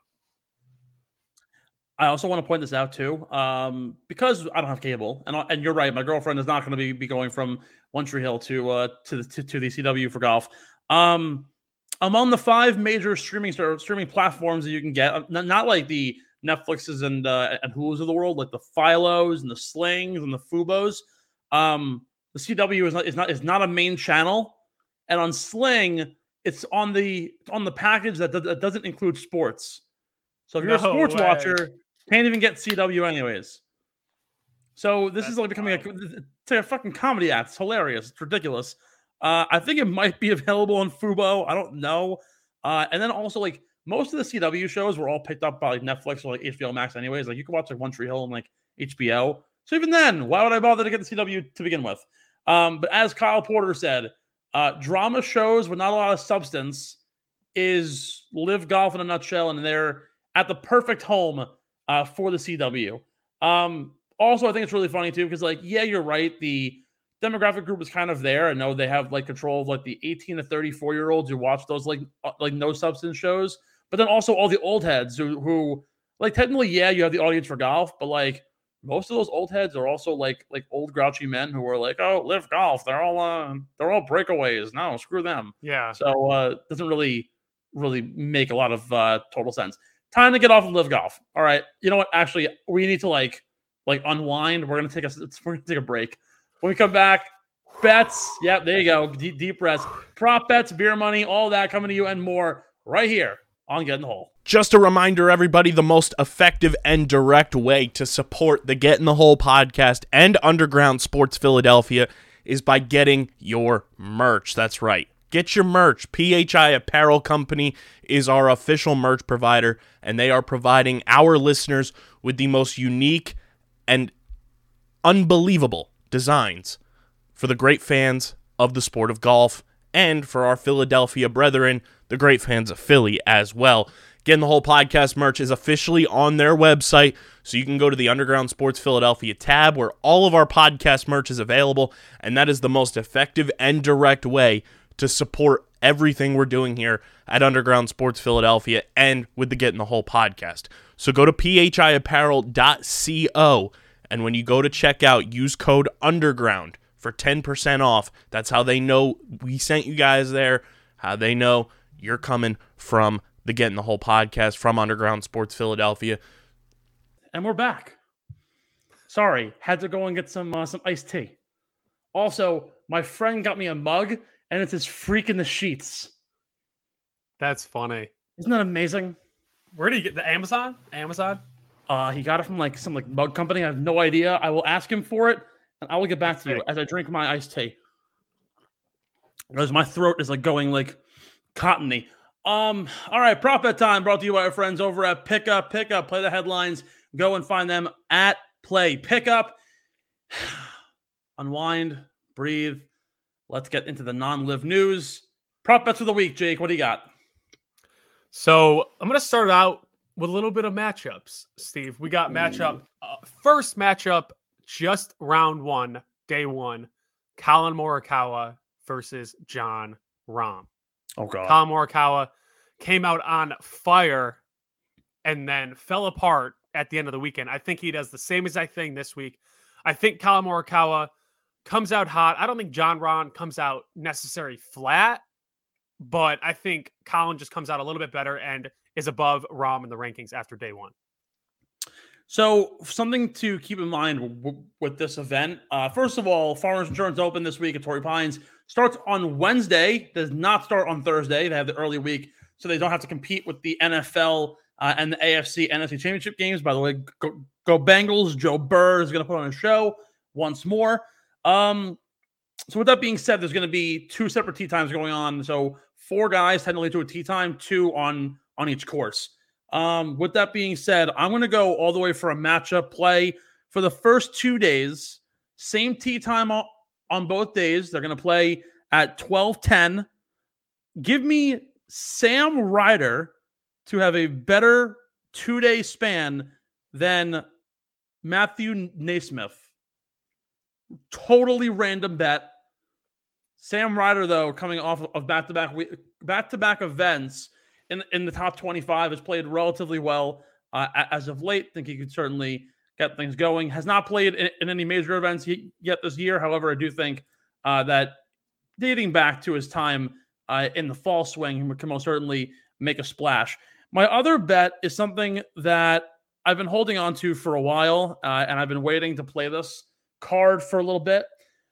I also want to point this out too, because I don't have cable, and you're right. My girlfriend is not going to be going from One Tree Hill to the CW for golf. Among the 5 major streaming platforms that you can get, not like the Netflixes and Hulu's of the world, like the Philos and the Slings and the Fubos. The CW is not a main channel, and on Sling, it's on the package that doesn't include sports. So if you're a sports watcher, can't even get CW anyways. So this is like becoming a fucking comedy act. It's hilarious. It's ridiculous. I think it might be available on Fubo. I don't know. And then also, like, most of the CW shows were all picked up by like Netflix or like HBO Max anyways. Like, you can watch like One Tree Hill and like HBO. So even then, why would I bother to get the CW to begin with? But as Kyle Porter said, drama shows with not a lot of substance is Live Golf in a nutshell, and they're at the perfect home for the CW. Also, I think it's really funny too, because like, yeah, you're right. The demographic group is kind of there. I know they have like control of like the 18 to 34-year-olds who watch those like no substance shows, but then also all the old heads who like technically, yeah, you have the audience for golf, but like most of those old heads are also like old grouchy men who are like, oh, Live Golf, they're all breakaways. No, screw them. Yeah. So it doesn't really make a lot of total sense. Time to get off of Live Golf. All right. You know what? Actually, we need to like unwind. We're gonna take a break. When we come back, bets. Yep, there you go. Deep breaths. Prop bets, beer money, all that coming to you and more right here on Get in the Hole. Just a reminder, everybody, the most effective and direct way to support the Get in the Hole podcast and Underground Sports Philadelphia is by getting your merch. That's right. Get your merch. PHI Apparel Company is our official merch provider, and they are providing our listeners with the most unique and unbelievable designs for the great fans of the sport of golf and for our Philadelphia brethren, the great fans of Philly as well. Again, the whole podcast merch is officially on their website, so you can go to the Underground Sports Philadelphia tab where all of our podcast merch is available, and that is the most effective and direct way to support everything we're doing here at Underground Sports Philadelphia and with the Get in the Hole podcast. So go to phiapparel.co, and when you go to checkout, use code UNDERGROUND for 10% off. That's how they know we sent you guys there, how they know you're coming from the Get in the Hole podcast from Underground Sports Philadelphia. And we're back. Sorry, had to go and get some iced tea. Also, my friend got me a mug, and it's his Freak in the Sheets. That's funny. Isn't that amazing? Where did he get the Amazon? He got it from like some mug company. I have no idea. I will ask him for it, and I will get back to you as I drink my iced tea. Because my throat is like going like cottony. All right, prop bet time brought to you by our friends over at Pickup. Pickup, play the headlines. Go and find them at Play Pickup. Unwind, breathe. Let's get into the non-live news. Prop bets of the week, Jake. What do you got? So I'm going to start out with a little bit of matchups, Steve. We got first matchup, just round 1, day 1. Collin Morikawa versus Jon Rahm. Oh, God. Collin Morikawa came out on fire and then fell apart at the end of the weekend. I think he does the same exact thing this week. I think Collin Morikawa comes out hot. I don't think Jon Rahm comes out necessarily flat, but I think Collin just comes out a little bit better and is above Rahm in the rankings after day 1. So something to keep in mind with this event. First of all, Farmers Insurance Open this week at Torrey Pines starts on Wednesday. Does not start on Thursday. They have the early week, so they don't have to compete with the NFL and the AFC NFC Championship games. By the way, go Bengals. Joe Burr is going to put on a show once more. So with that being said, there's going to be 2 separate tee times going on. So 4 guys technically to a tee time, 2 on each course. With that being said, I'm going to go all the way for a matchup play for the first 2 days. Same tee time on both days. They're going to play at 12:10. Give me Sam Ryder to have a better 2-day span than Matthew Naismith. Totally random bet. Sam Ryder, though, coming off of back-to-back events in the top 25, has played relatively well as of late. Think he could certainly get things going. Has not played in any major events yet this year. However, I do think that dating back to his time in the fall swing, he can most certainly make a splash. My other bet is something that I've been holding on to for a while, and I've been waiting to play this card for a little bit.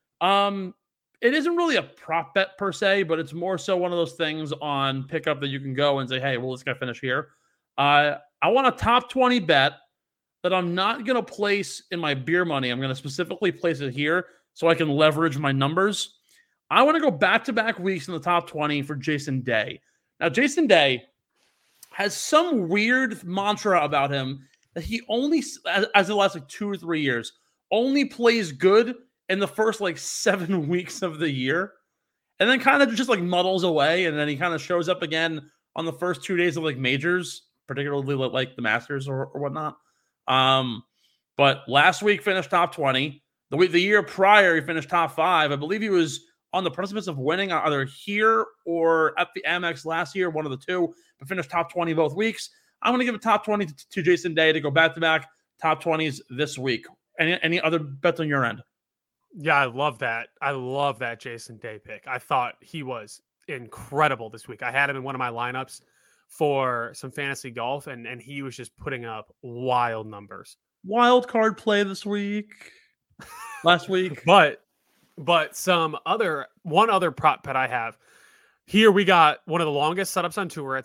It isn't really a prop bet per se, but it's more so one of those things on pickup that you can go and say, hey, well, this guy finish here. I want a top 20 bet that I'm not going to place in my beer money. I'm going to specifically place it here so I can leverage my numbers. I want to go back-to-back weeks in the top 20 for Jason Day. Now, Jason Day has some weird mantra about him that he only, as the last 2 or 3 years, only plays good in the first 7 weeks of the year, and then kind of just muddles away, and then he kind of shows up again on the first 2 days of majors, particularly the Masters or whatnot. But last week finished top 20. The year prior he finished top 5. I believe he was on the precipice of winning either here or at the Amex last year, one of the two, but finished top 20 both weeks. I'm going to give a top 20 to Jason Day to go back-to-back top 20s this week. Any other bets on your end? Yeah, I love that. I love that Jason Day pick. I thought he was incredible this week. I had him in one of my lineups for some fantasy golf, and he was just putting up wild numbers. Wild card play this week. Last week. But one other prop bet I have. Here we got one of the longest setups on tour at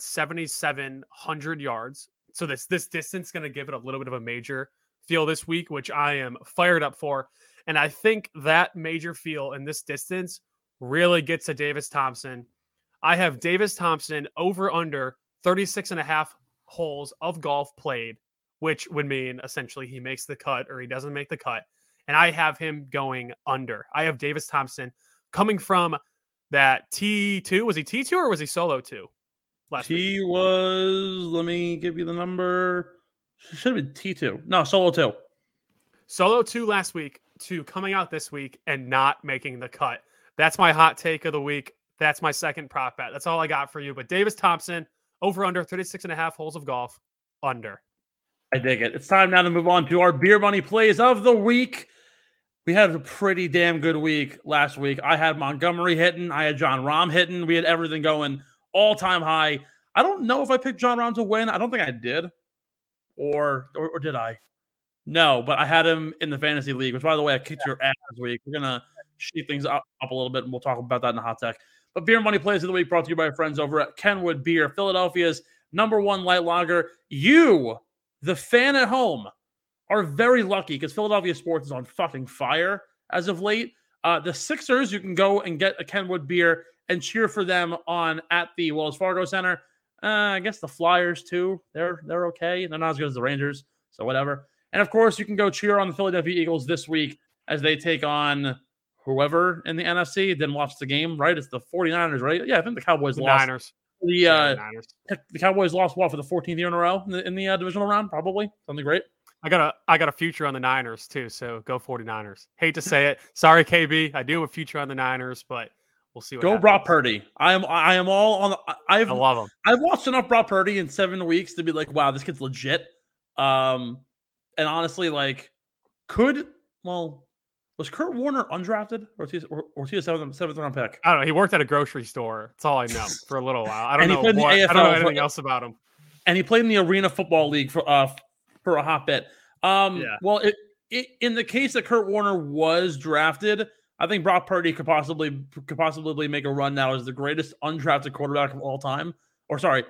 7,700 yards. So this distance is going to give it a little bit of a major feel this week, which I am fired up for. And I think that major feel in this distance really gets to Davis Thompson. I have Davis Thompson over under 36.5 holes of golf played, which would mean essentially he makes the cut or he doesn't make the cut. And I have him going under. I have Davis Thompson coming from that T2. Was he T2 or was he solo 2? Last week? He was, let me give you the number. Should have been T2. No, solo 2. Solo 2 last week to coming out this week and not making the cut. That's my hot take of the week. That's my second prop bet. That's all I got for you. But Davis Thompson, over under 36.5 holes of golf, under. I dig it. It's time now to move on to our beer money plays of the week. We had a pretty damn good week last week. I had Montgomery hitting. I had Jon Rahm hitting. We had everything going all-time high. I don't know if I picked Jon Rahm to win. I don't think I did. Or did I? No, but I had him in the fantasy league, which, by the way, I kicked your ass this week. We're going to sheet things up a little bit, and we'll talk about that in the hot tech. But beer money plays of the week brought to you by our friends over at Kenwood Beer, Philadelphia's #1 light lager. You, the fan at home, are very lucky because Philadelphia sports is on fucking fire as of late. The Sixers, you can go and get a Kenwood beer and cheer for them at the Wells Fargo Center. I guess the Flyers too. They're okay. They're not as good as the Rangers, so whatever. And of course, you can go cheer on the Philadelphia Eagles this week as they take on whoever in the NFC. Didn't watch the game, right? It's the 49ers, right? Yeah, I think the Cowboys lost. Niners. The Cowboys lost for the 14th year in a row in the divisional round, probably. Something great. I got a future on the Niners too, so go 49ers. Hate to say it. Sorry, KB. I do have a future on the Niners, but we'll see what happens. Brock Purdy. I am all on the I love him. I've watched enough Brock Purdy in 7 weeks to be like, wow, this kid's legit. And honestly, was Kurt Warner undrafted or was he a seventh round pick? I don't know. He worked at a grocery store. That's all I know for a little while. I don't know anything else about him. And he played in the Arena Football League for a hot bit. Well, in the case that Kurt Warner was drafted, I think Brock Purdy could possibly make a run now as the greatest undrafted quarterback of all time. Or sorry,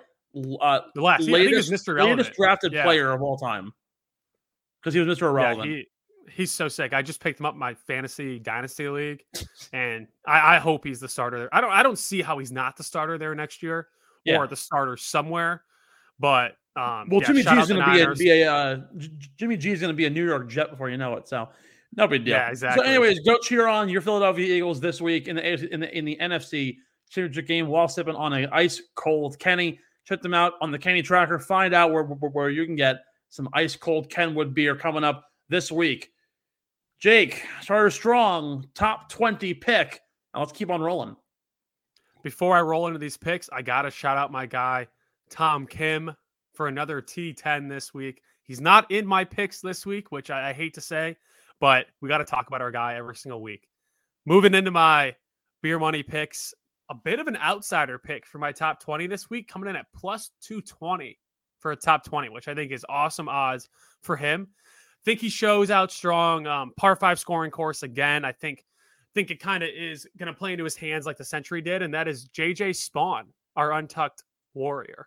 latest drafted player of all time. Because he was Mr. Irrelevant. He's so sick. I just picked him up in my fantasy dynasty league, and I hope he's the starter there. I don't see how he's not the starter there next year, or the starter somewhere. But Jimmy G is going to Jimmy G is going to be a New York Jet before you know it. So no big deal. Yeah, exactly. So, anyways, go cheer on your Philadelphia Eagles this week in the NFC Championship game while sipping on an ice cold Kenny. Check them out on the Kenny Tracker. Find out where you can get some ice cold Kenwood beer coming up this week. Jake, starter strong, top 20 pick. Now let's keep on rolling. Before I roll into these picks, I got to shout out my guy, Tom Kim, for another T10 this week. He's not in my picks this week, which I hate to say, but we got to talk about our guy every single week. Moving into my beer money picks, a bit of an outsider pick for my top 20 this week, coming in at plus 220 for a top 20, which I think is awesome odds for him. Think he shows out strong. Par 5 scoring course again. I think it kind of is going to play into his hands like the Century did, and that is JJ Spawn, our untucked warrior.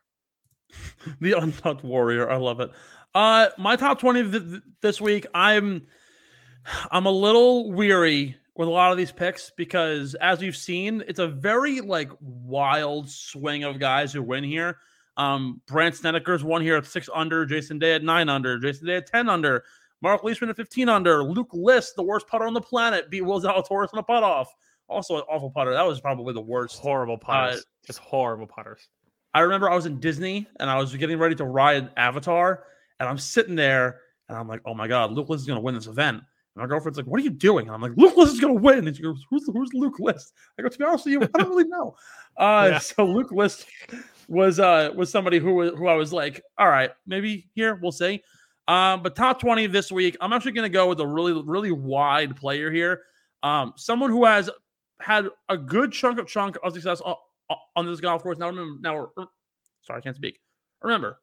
The untucked warrior. I love it. My top 20 this week, I'm a little weary with a lot of these picks because, as we've seen, it's a very wild swing of guys who win here. Brandt Snedeker's won here at 6 under, Jason Day at 9 under, Jason Day at 10 under, Mark Leishman at 15 under, Luke List, the worst putter on the planet, beat Will Zalatoris on a putt off. Also an awful putter. That was probably the worst. Horrible putters. Just horrible putters. I remember I was in Disney and I was getting ready to ride Avatar, and I'm sitting there and I'm like, oh my God, Luke List is going to win this event. And my girlfriend's like, what are you doing? And I'm like, Luke List is going to win. And she goes, who's Luke List? I go, to be honest with you, I don't really know. So Luke List was somebody who I was like, all right, maybe here, we'll see. But top 20 this week, I'm actually going to go with a really, really wide player here. Someone who has had a good chunk of success on this golf course. Sorry, I can't speak. Remember,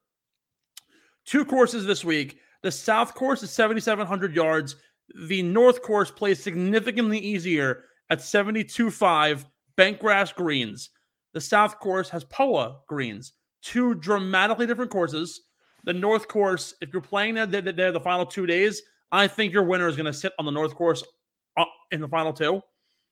2 courses this week. The South course is 7,700 yards. The North course plays significantly easier at 72.5 bent grass greens. The South course has POA greens. 2 dramatically different courses. The North course, if you're playing there the final 2 days, I think your winner is going to sit on the North course in the final 2.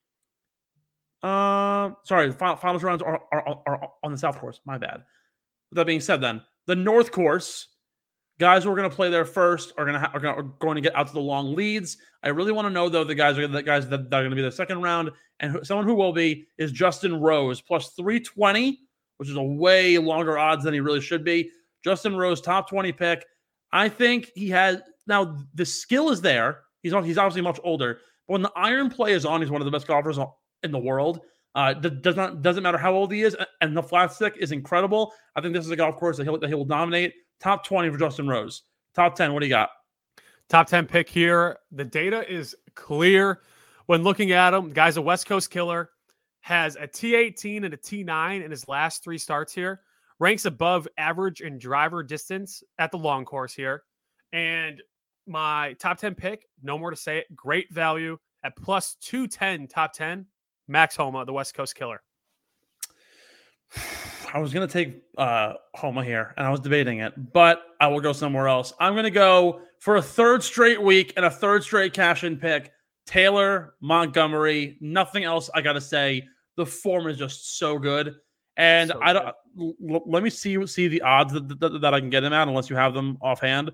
The final 2 rounds are on the South course. My bad. With that being said, then the North course, guys who are going to play there first are going to get out to the long leads. I really want to know though the guys that are going to be the second round, and someone who will be is Justin Rose plus 320, which is a way longer odds than he really should be. Justin Rose, top 20 pick. I think he has now the skill is there. He's obviously much older, but when the iron play is on, he's one of the best golfers in the world. Doesn't matter how old he is, and the flat stick is incredible. I think this is a golf course that he will dominate. Top 20 for Justin Rose. Top 10, what do you got? Top 10 pick here. The data is clear when looking at him. The guy's a West Coast killer, has a T18 and a T9 in his last 3 starts here, ranks above average in driver distance at the long course here. And my top 10 pick, no more to say it, great value at plus 210 top 10, Max Homa, the West Coast killer. I was going to take Homa here, and I was debating it, but I will go somewhere else. I'm going to go for a 3rd straight week and a 3rd straight cash-in pick, Taylor Montgomery. Nothing else I got to say. The form is just so good. And let me see the odds that I can get him at, unless you have them offhand.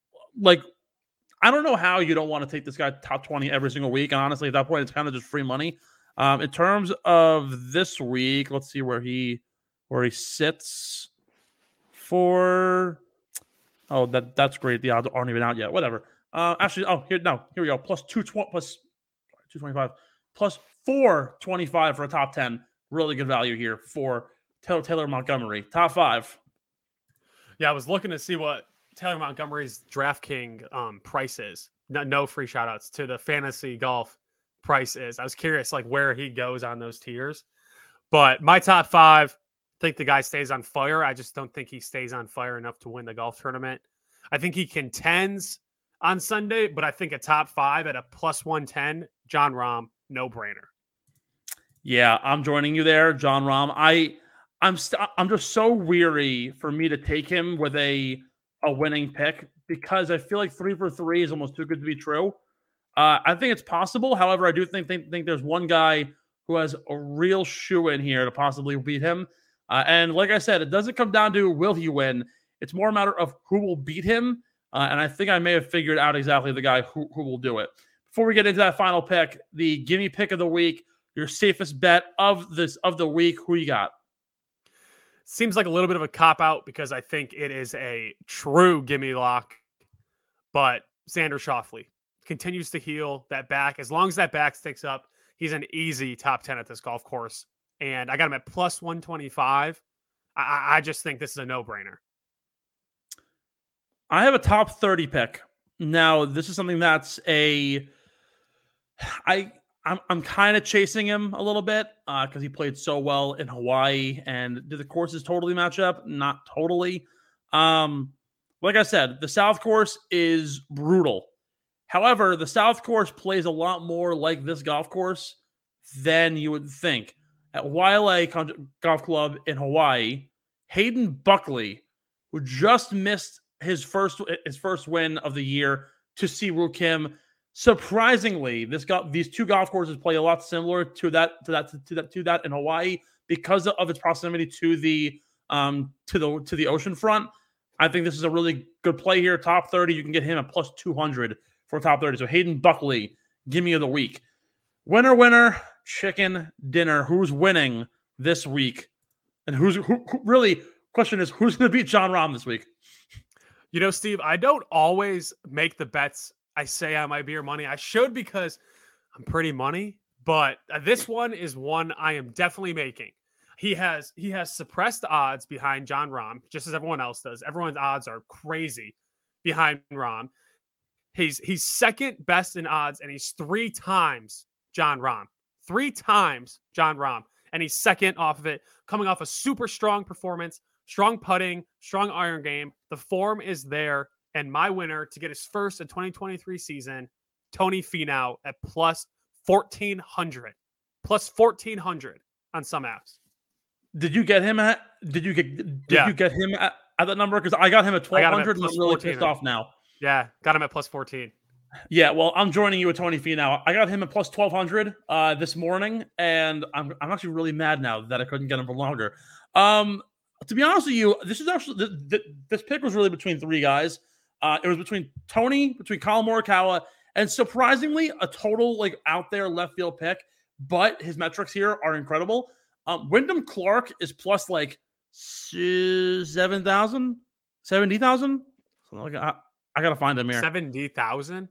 I don't know how you don't want to take this guy top 20 every single week. And honestly, at that point, it's kind of just free money. In terms of this week, let's see where he sits for. Oh, that's great. The odds aren't even out yet. Whatever. Here we go. Plus 225, plus 425 for a top 10. Really good value here for Taylor Montgomery. Top 5. Yeah, I was looking to see what Taylor Montgomery's DraftKings price is. No free shout outs to the fantasy golf price is. I was curious where he goes on those tiers. But my top 5, I think the guy stays on fire. I just don't think he stays on fire enough to win the golf tournament. I think he contends on Sunday, but I think a top 5 at a plus 110, Jon Rahm, no brainer. Yeah, I'm joining you there, Jon Rahm. I'm just so weary for me to take him with a winning pick because I feel like 3 for 3 is almost too good to be true. I think it's possible. However, I do think there's one guy who has a real shoe in here to possibly beat him. And like I said, it doesn't come down to will he win. It's more a matter of who will beat him. And I think I may have figured out exactly the guy who will do it. Before we get into that final pick, the gimme pick of the week, your safest bet of the week, who you got? Seems like a little bit of a cop-out because I think it is a true gimme lock. But Xander Schauffele continues to heal that back. As long as that back sticks up, he's an easy top 10 at this golf course. And I got him at plus 125. I just think this is a no-brainer. I have a top 30 pick. Now, this is something that's I'm kind of chasing him a little bit because he played so well in Hawaii. And did the courses totally match up? Not totally. Like I said, the South Course is brutal. However, the South Course plays a lot more like this golf course than you would think. At Waialae Golf Club in Hawaii, Hayden Buckley, who just missed his first win of the year to Siwoo Kim. Surprisingly, these two golf courses play a lot similar to that in Hawaii because of its proximity to the ocean front. I think this is a really good play here. Top 30, you can get him at plus 200 for top 30. So Hayden Buckley, gimme of the week. Winner, chicken dinner. Who's winning this week? And who really, question is, who's going to beat Jon Rahm this week? You know, Steve, I don't always make the bets I say on my beer money. I should because I'm pretty money, but this one is one I am definitely making. He has suppressed odds behind Jon Rahm, just as everyone else does. Everyone's odds are crazy behind Rahm. He's second best in odds, and he's 3 times Jon Rahm. 3 times Jon Rahm. And he's second off of it, coming off a super strong performance, strong putting, strong iron game. The form is there. And my winner to get his first in 2023 season, Tony Finau at plus 1,400. Plus 1,400 on some apps. Did you get him at? Did you get him at that number? Because I got him at 1,200. I'm really pissed off now. Yeah, got him at plus 14. Yeah, well, I'm joining you with Tony Finau. I got him at plus 1,200 this morning, and I'm actually really mad now that I couldn't get him for longer. To be honest with you, this is actually this pick was really between 3 guys. It was between Tony, between Colin Morikawa, and surprisingly, a total out there left field pick. But his metrics here are incredible. Wyndham Clark is plus 7,000, 70,000. I gotta find him here. 70,000.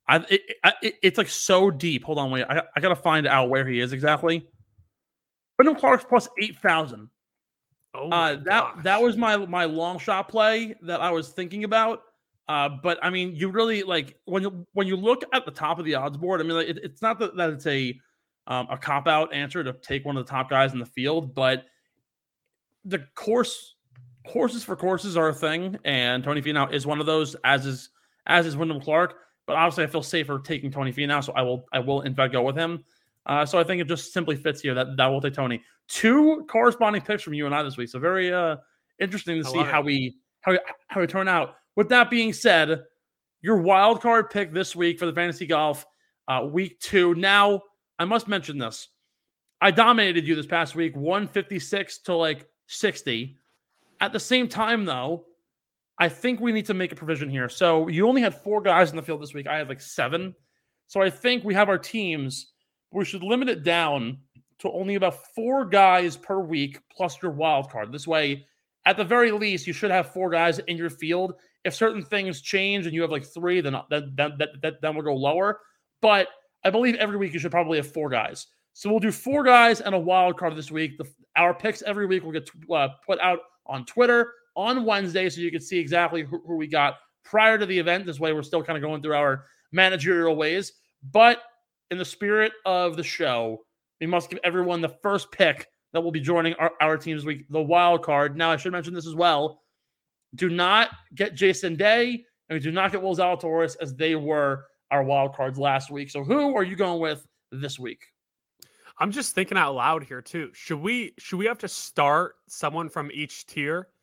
It's so deep. Hold on, wait. I gotta find out where he is exactly. Wyndham Clark's plus 8,000. Oh, that was my long shot play that I was thinking about. But I mean, you really when you look at the top of the odds board. I mean, it's not that it's a cop out answer to take one of the top guys in the field, but the courses for courses are a thing, and Tony Finau is one of those, as is Wyndham Clark. But obviously, I feel safer taking Tony Finau, so I will in fact go with him. So I think it just simply fits here that will take Tony. 2 corresponding picks from you and I this week, so very interesting to see how we turn out. With that being said, your wild card pick this week for the Fantasy Golf week 2. Now, I must mention this. I dominated you this past week, 156 to 60. At the same time, though, I think we need to make a provision here. So you only had 4 guys in the field this week. I had 7. So I think we have our teams. We should limit it down to only about 4 guys per week plus your wild card. This way, at the very least, you should have 4 guys in your field. If certain things change and you have 3, then we'll go lower. But I believe every week you should probably have 4 guys. So we'll do 4 guys and a wild card this week. Our picks every week will get put out on Twitter on Wednesday, so you can see exactly who we got prior to the event. This way, we're still kind of going through our managerial ways. But in the spirit of the show, we must give everyone the first pick that will be joining our team this week, the wild card. Now, I should mention this as well. Do not get Jason Day, and we do not get Will Zalatoris, as they were our wild cards last week. So who are you going with this week? I'm just thinking out loud here too. Should we have to start someone from each tier?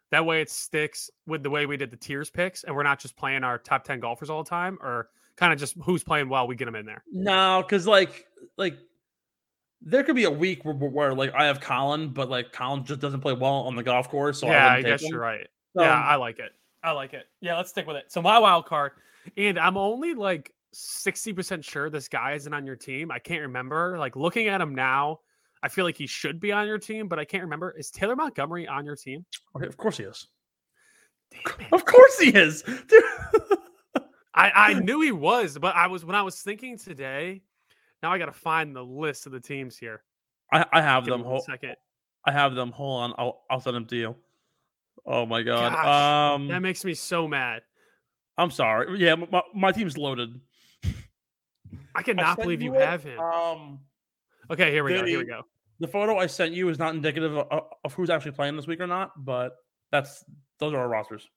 That way it sticks with the way we did the tiers picks, and we're not just playing our top 10 golfers all the time, or kind of just who's playing well, we get them in there. No, because like there could be a week where like I have Colin, but like Colin just doesn't play well on the golf course. So yeah, I I guess him. you're right. Yeah, I like it. Yeah, let's stick with it. So my wild card, and I'm only like 60% sure this guy isn't on your team. I can't remember. Like looking at him now, I feel like he should be on your team, but I can't remember. Is Taylor Montgomery on your team? Okay, of course he is. Damn it. Of course he is. Dude. I knew he was, but when I was thinking today, now I got to find the list of the teams here. I have Give them. me 1 second. I have them. Hold on. I'll send them to you. Oh my god. Gosh, that makes me so mad. I'm sorry. Yeah, my team's loaded. I cannot believe you have him. Okay, here we go. The photo I sent you is not indicative of who's actually playing this week or not, but those are our rosters.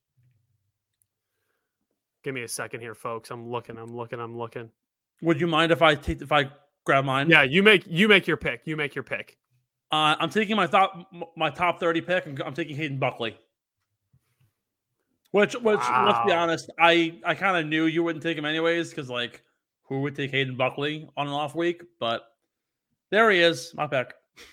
Give me a second here, folks. I'm looking. Would you mind if I grab mine? Yeah, you make your pick. You make your pick. I'm taking my top 30 pick, and I'm taking Hayden Buckley. Which Wow. Let's be honest, I kind of knew you wouldn't take him anyways, because like who would take Hayden Buckley on an off week? But there he is, my pick.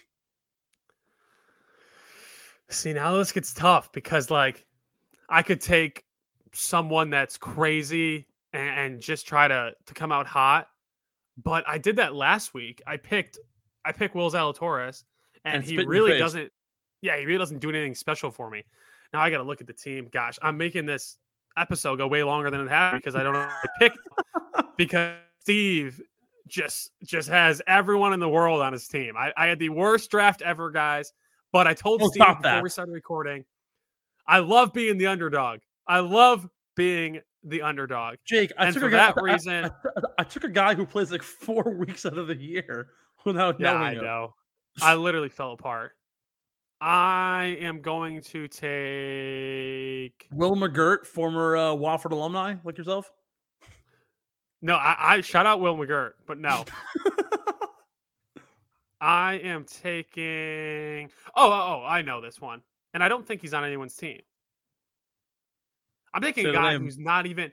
See, now this gets tough because like I could take someone that's crazy and just try to come out hot, but I did that last week. I picked Will Zalatoris, and he really doesn't. Yeah, he really doesn't do anything special for me. Now I got to look at the team. Gosh, I'm making this episode go way longer than it had because I don't know how to pick because Steve just has everyone in the world on his team. I had the worst draft ever, guys. But I told Steve before we started recording, I love being the underdog. Jake, I took a guy who plays like 4 weeks out of the year without knowing. I know. I literally fell apart. I am going to take Will McGirt, former Wofford alumni like yourself. No, I shout out Will McGirt, but no. I am taking. Oh! I know this one, and I don't think he's on anyone's team. I'm taking a guy who's not even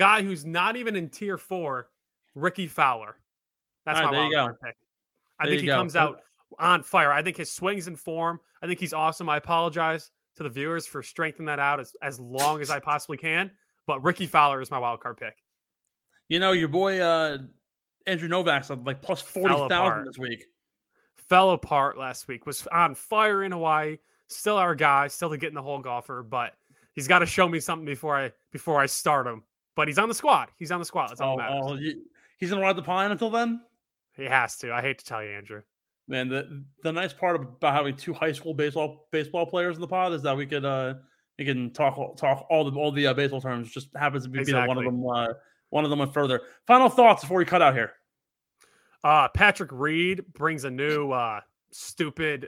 in tier 4. Ricky Fowler. That's my wild card pick. I think he comes out on fire. I think his swing's in form. I think he's awesome. I apologize to the viewers for strengthening that out as long as I possibly can. But Ricky Fowler is my wild card pick. You know, your boy Andrew Novak's like plus 40,000 this week. Fell apart last week. Was on fire in Hawaii. Still our guy. Still the get in the hole golfer. But he's got to show me something before I start him. But he's on the squad. That's all that matters. He's gonna ride the pine until then. He has to. I hate to tell you, Andrew. Man, the nice part about having 2 high school baseball players in the pod is that we can talk all the baseball terms. Just happens to be exactly. one of them went further. Final thoughts before we cut out here. Patrick Reed brings a new stupid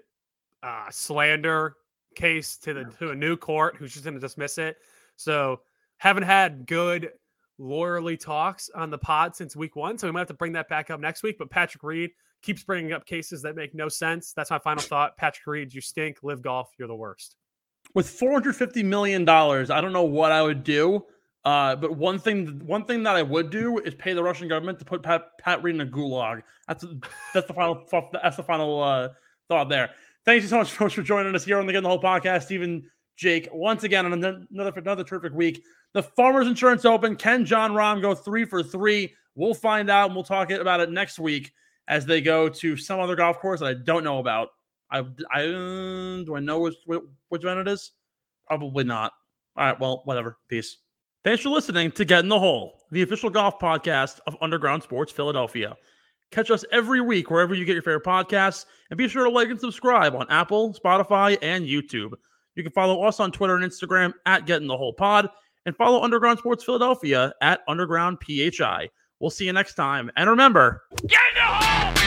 slander case to a new court who's just going to dismiss it. So haven't had good lawyerly talks on the pod since week 1, so we might have to bring that back up next week. But Patrick Reed keeps bringing up cases that make no sense. That's my final thought. Patrick Reed, you stink. Live golf. You're the worst. With $450 million, I don't know what I would do. But one thing that I would do is pay the Russian government to put Pat Reed in a gulag. That's the final thought there. Thank you so much, folks, for joining us here on the Get in the Hole podcast. Stephen, Jake, once again on another terrific week. The Farmers Insurance Open. Can John Rahm go 3 for 3? We'll find out, and we'll talk about it next week as they go to some other golf course that I don't know about. Do I know which one it is? Probably not. All right, well, whatever. Peace. Thanks for listening to Get in the Hole, the official golf podcast of Underground Sports Philadelphia. Catch us every week wherever you get your favorite podcasts, and be sure to like and subscribe on Apple, Spotify, and YouTube. You can follow us on Twitter and Instagram at Get in the Hole Pod, and follow Underground Sports Philadelphia at Underground PHI. We'll see you next time, and remember, get in the hole!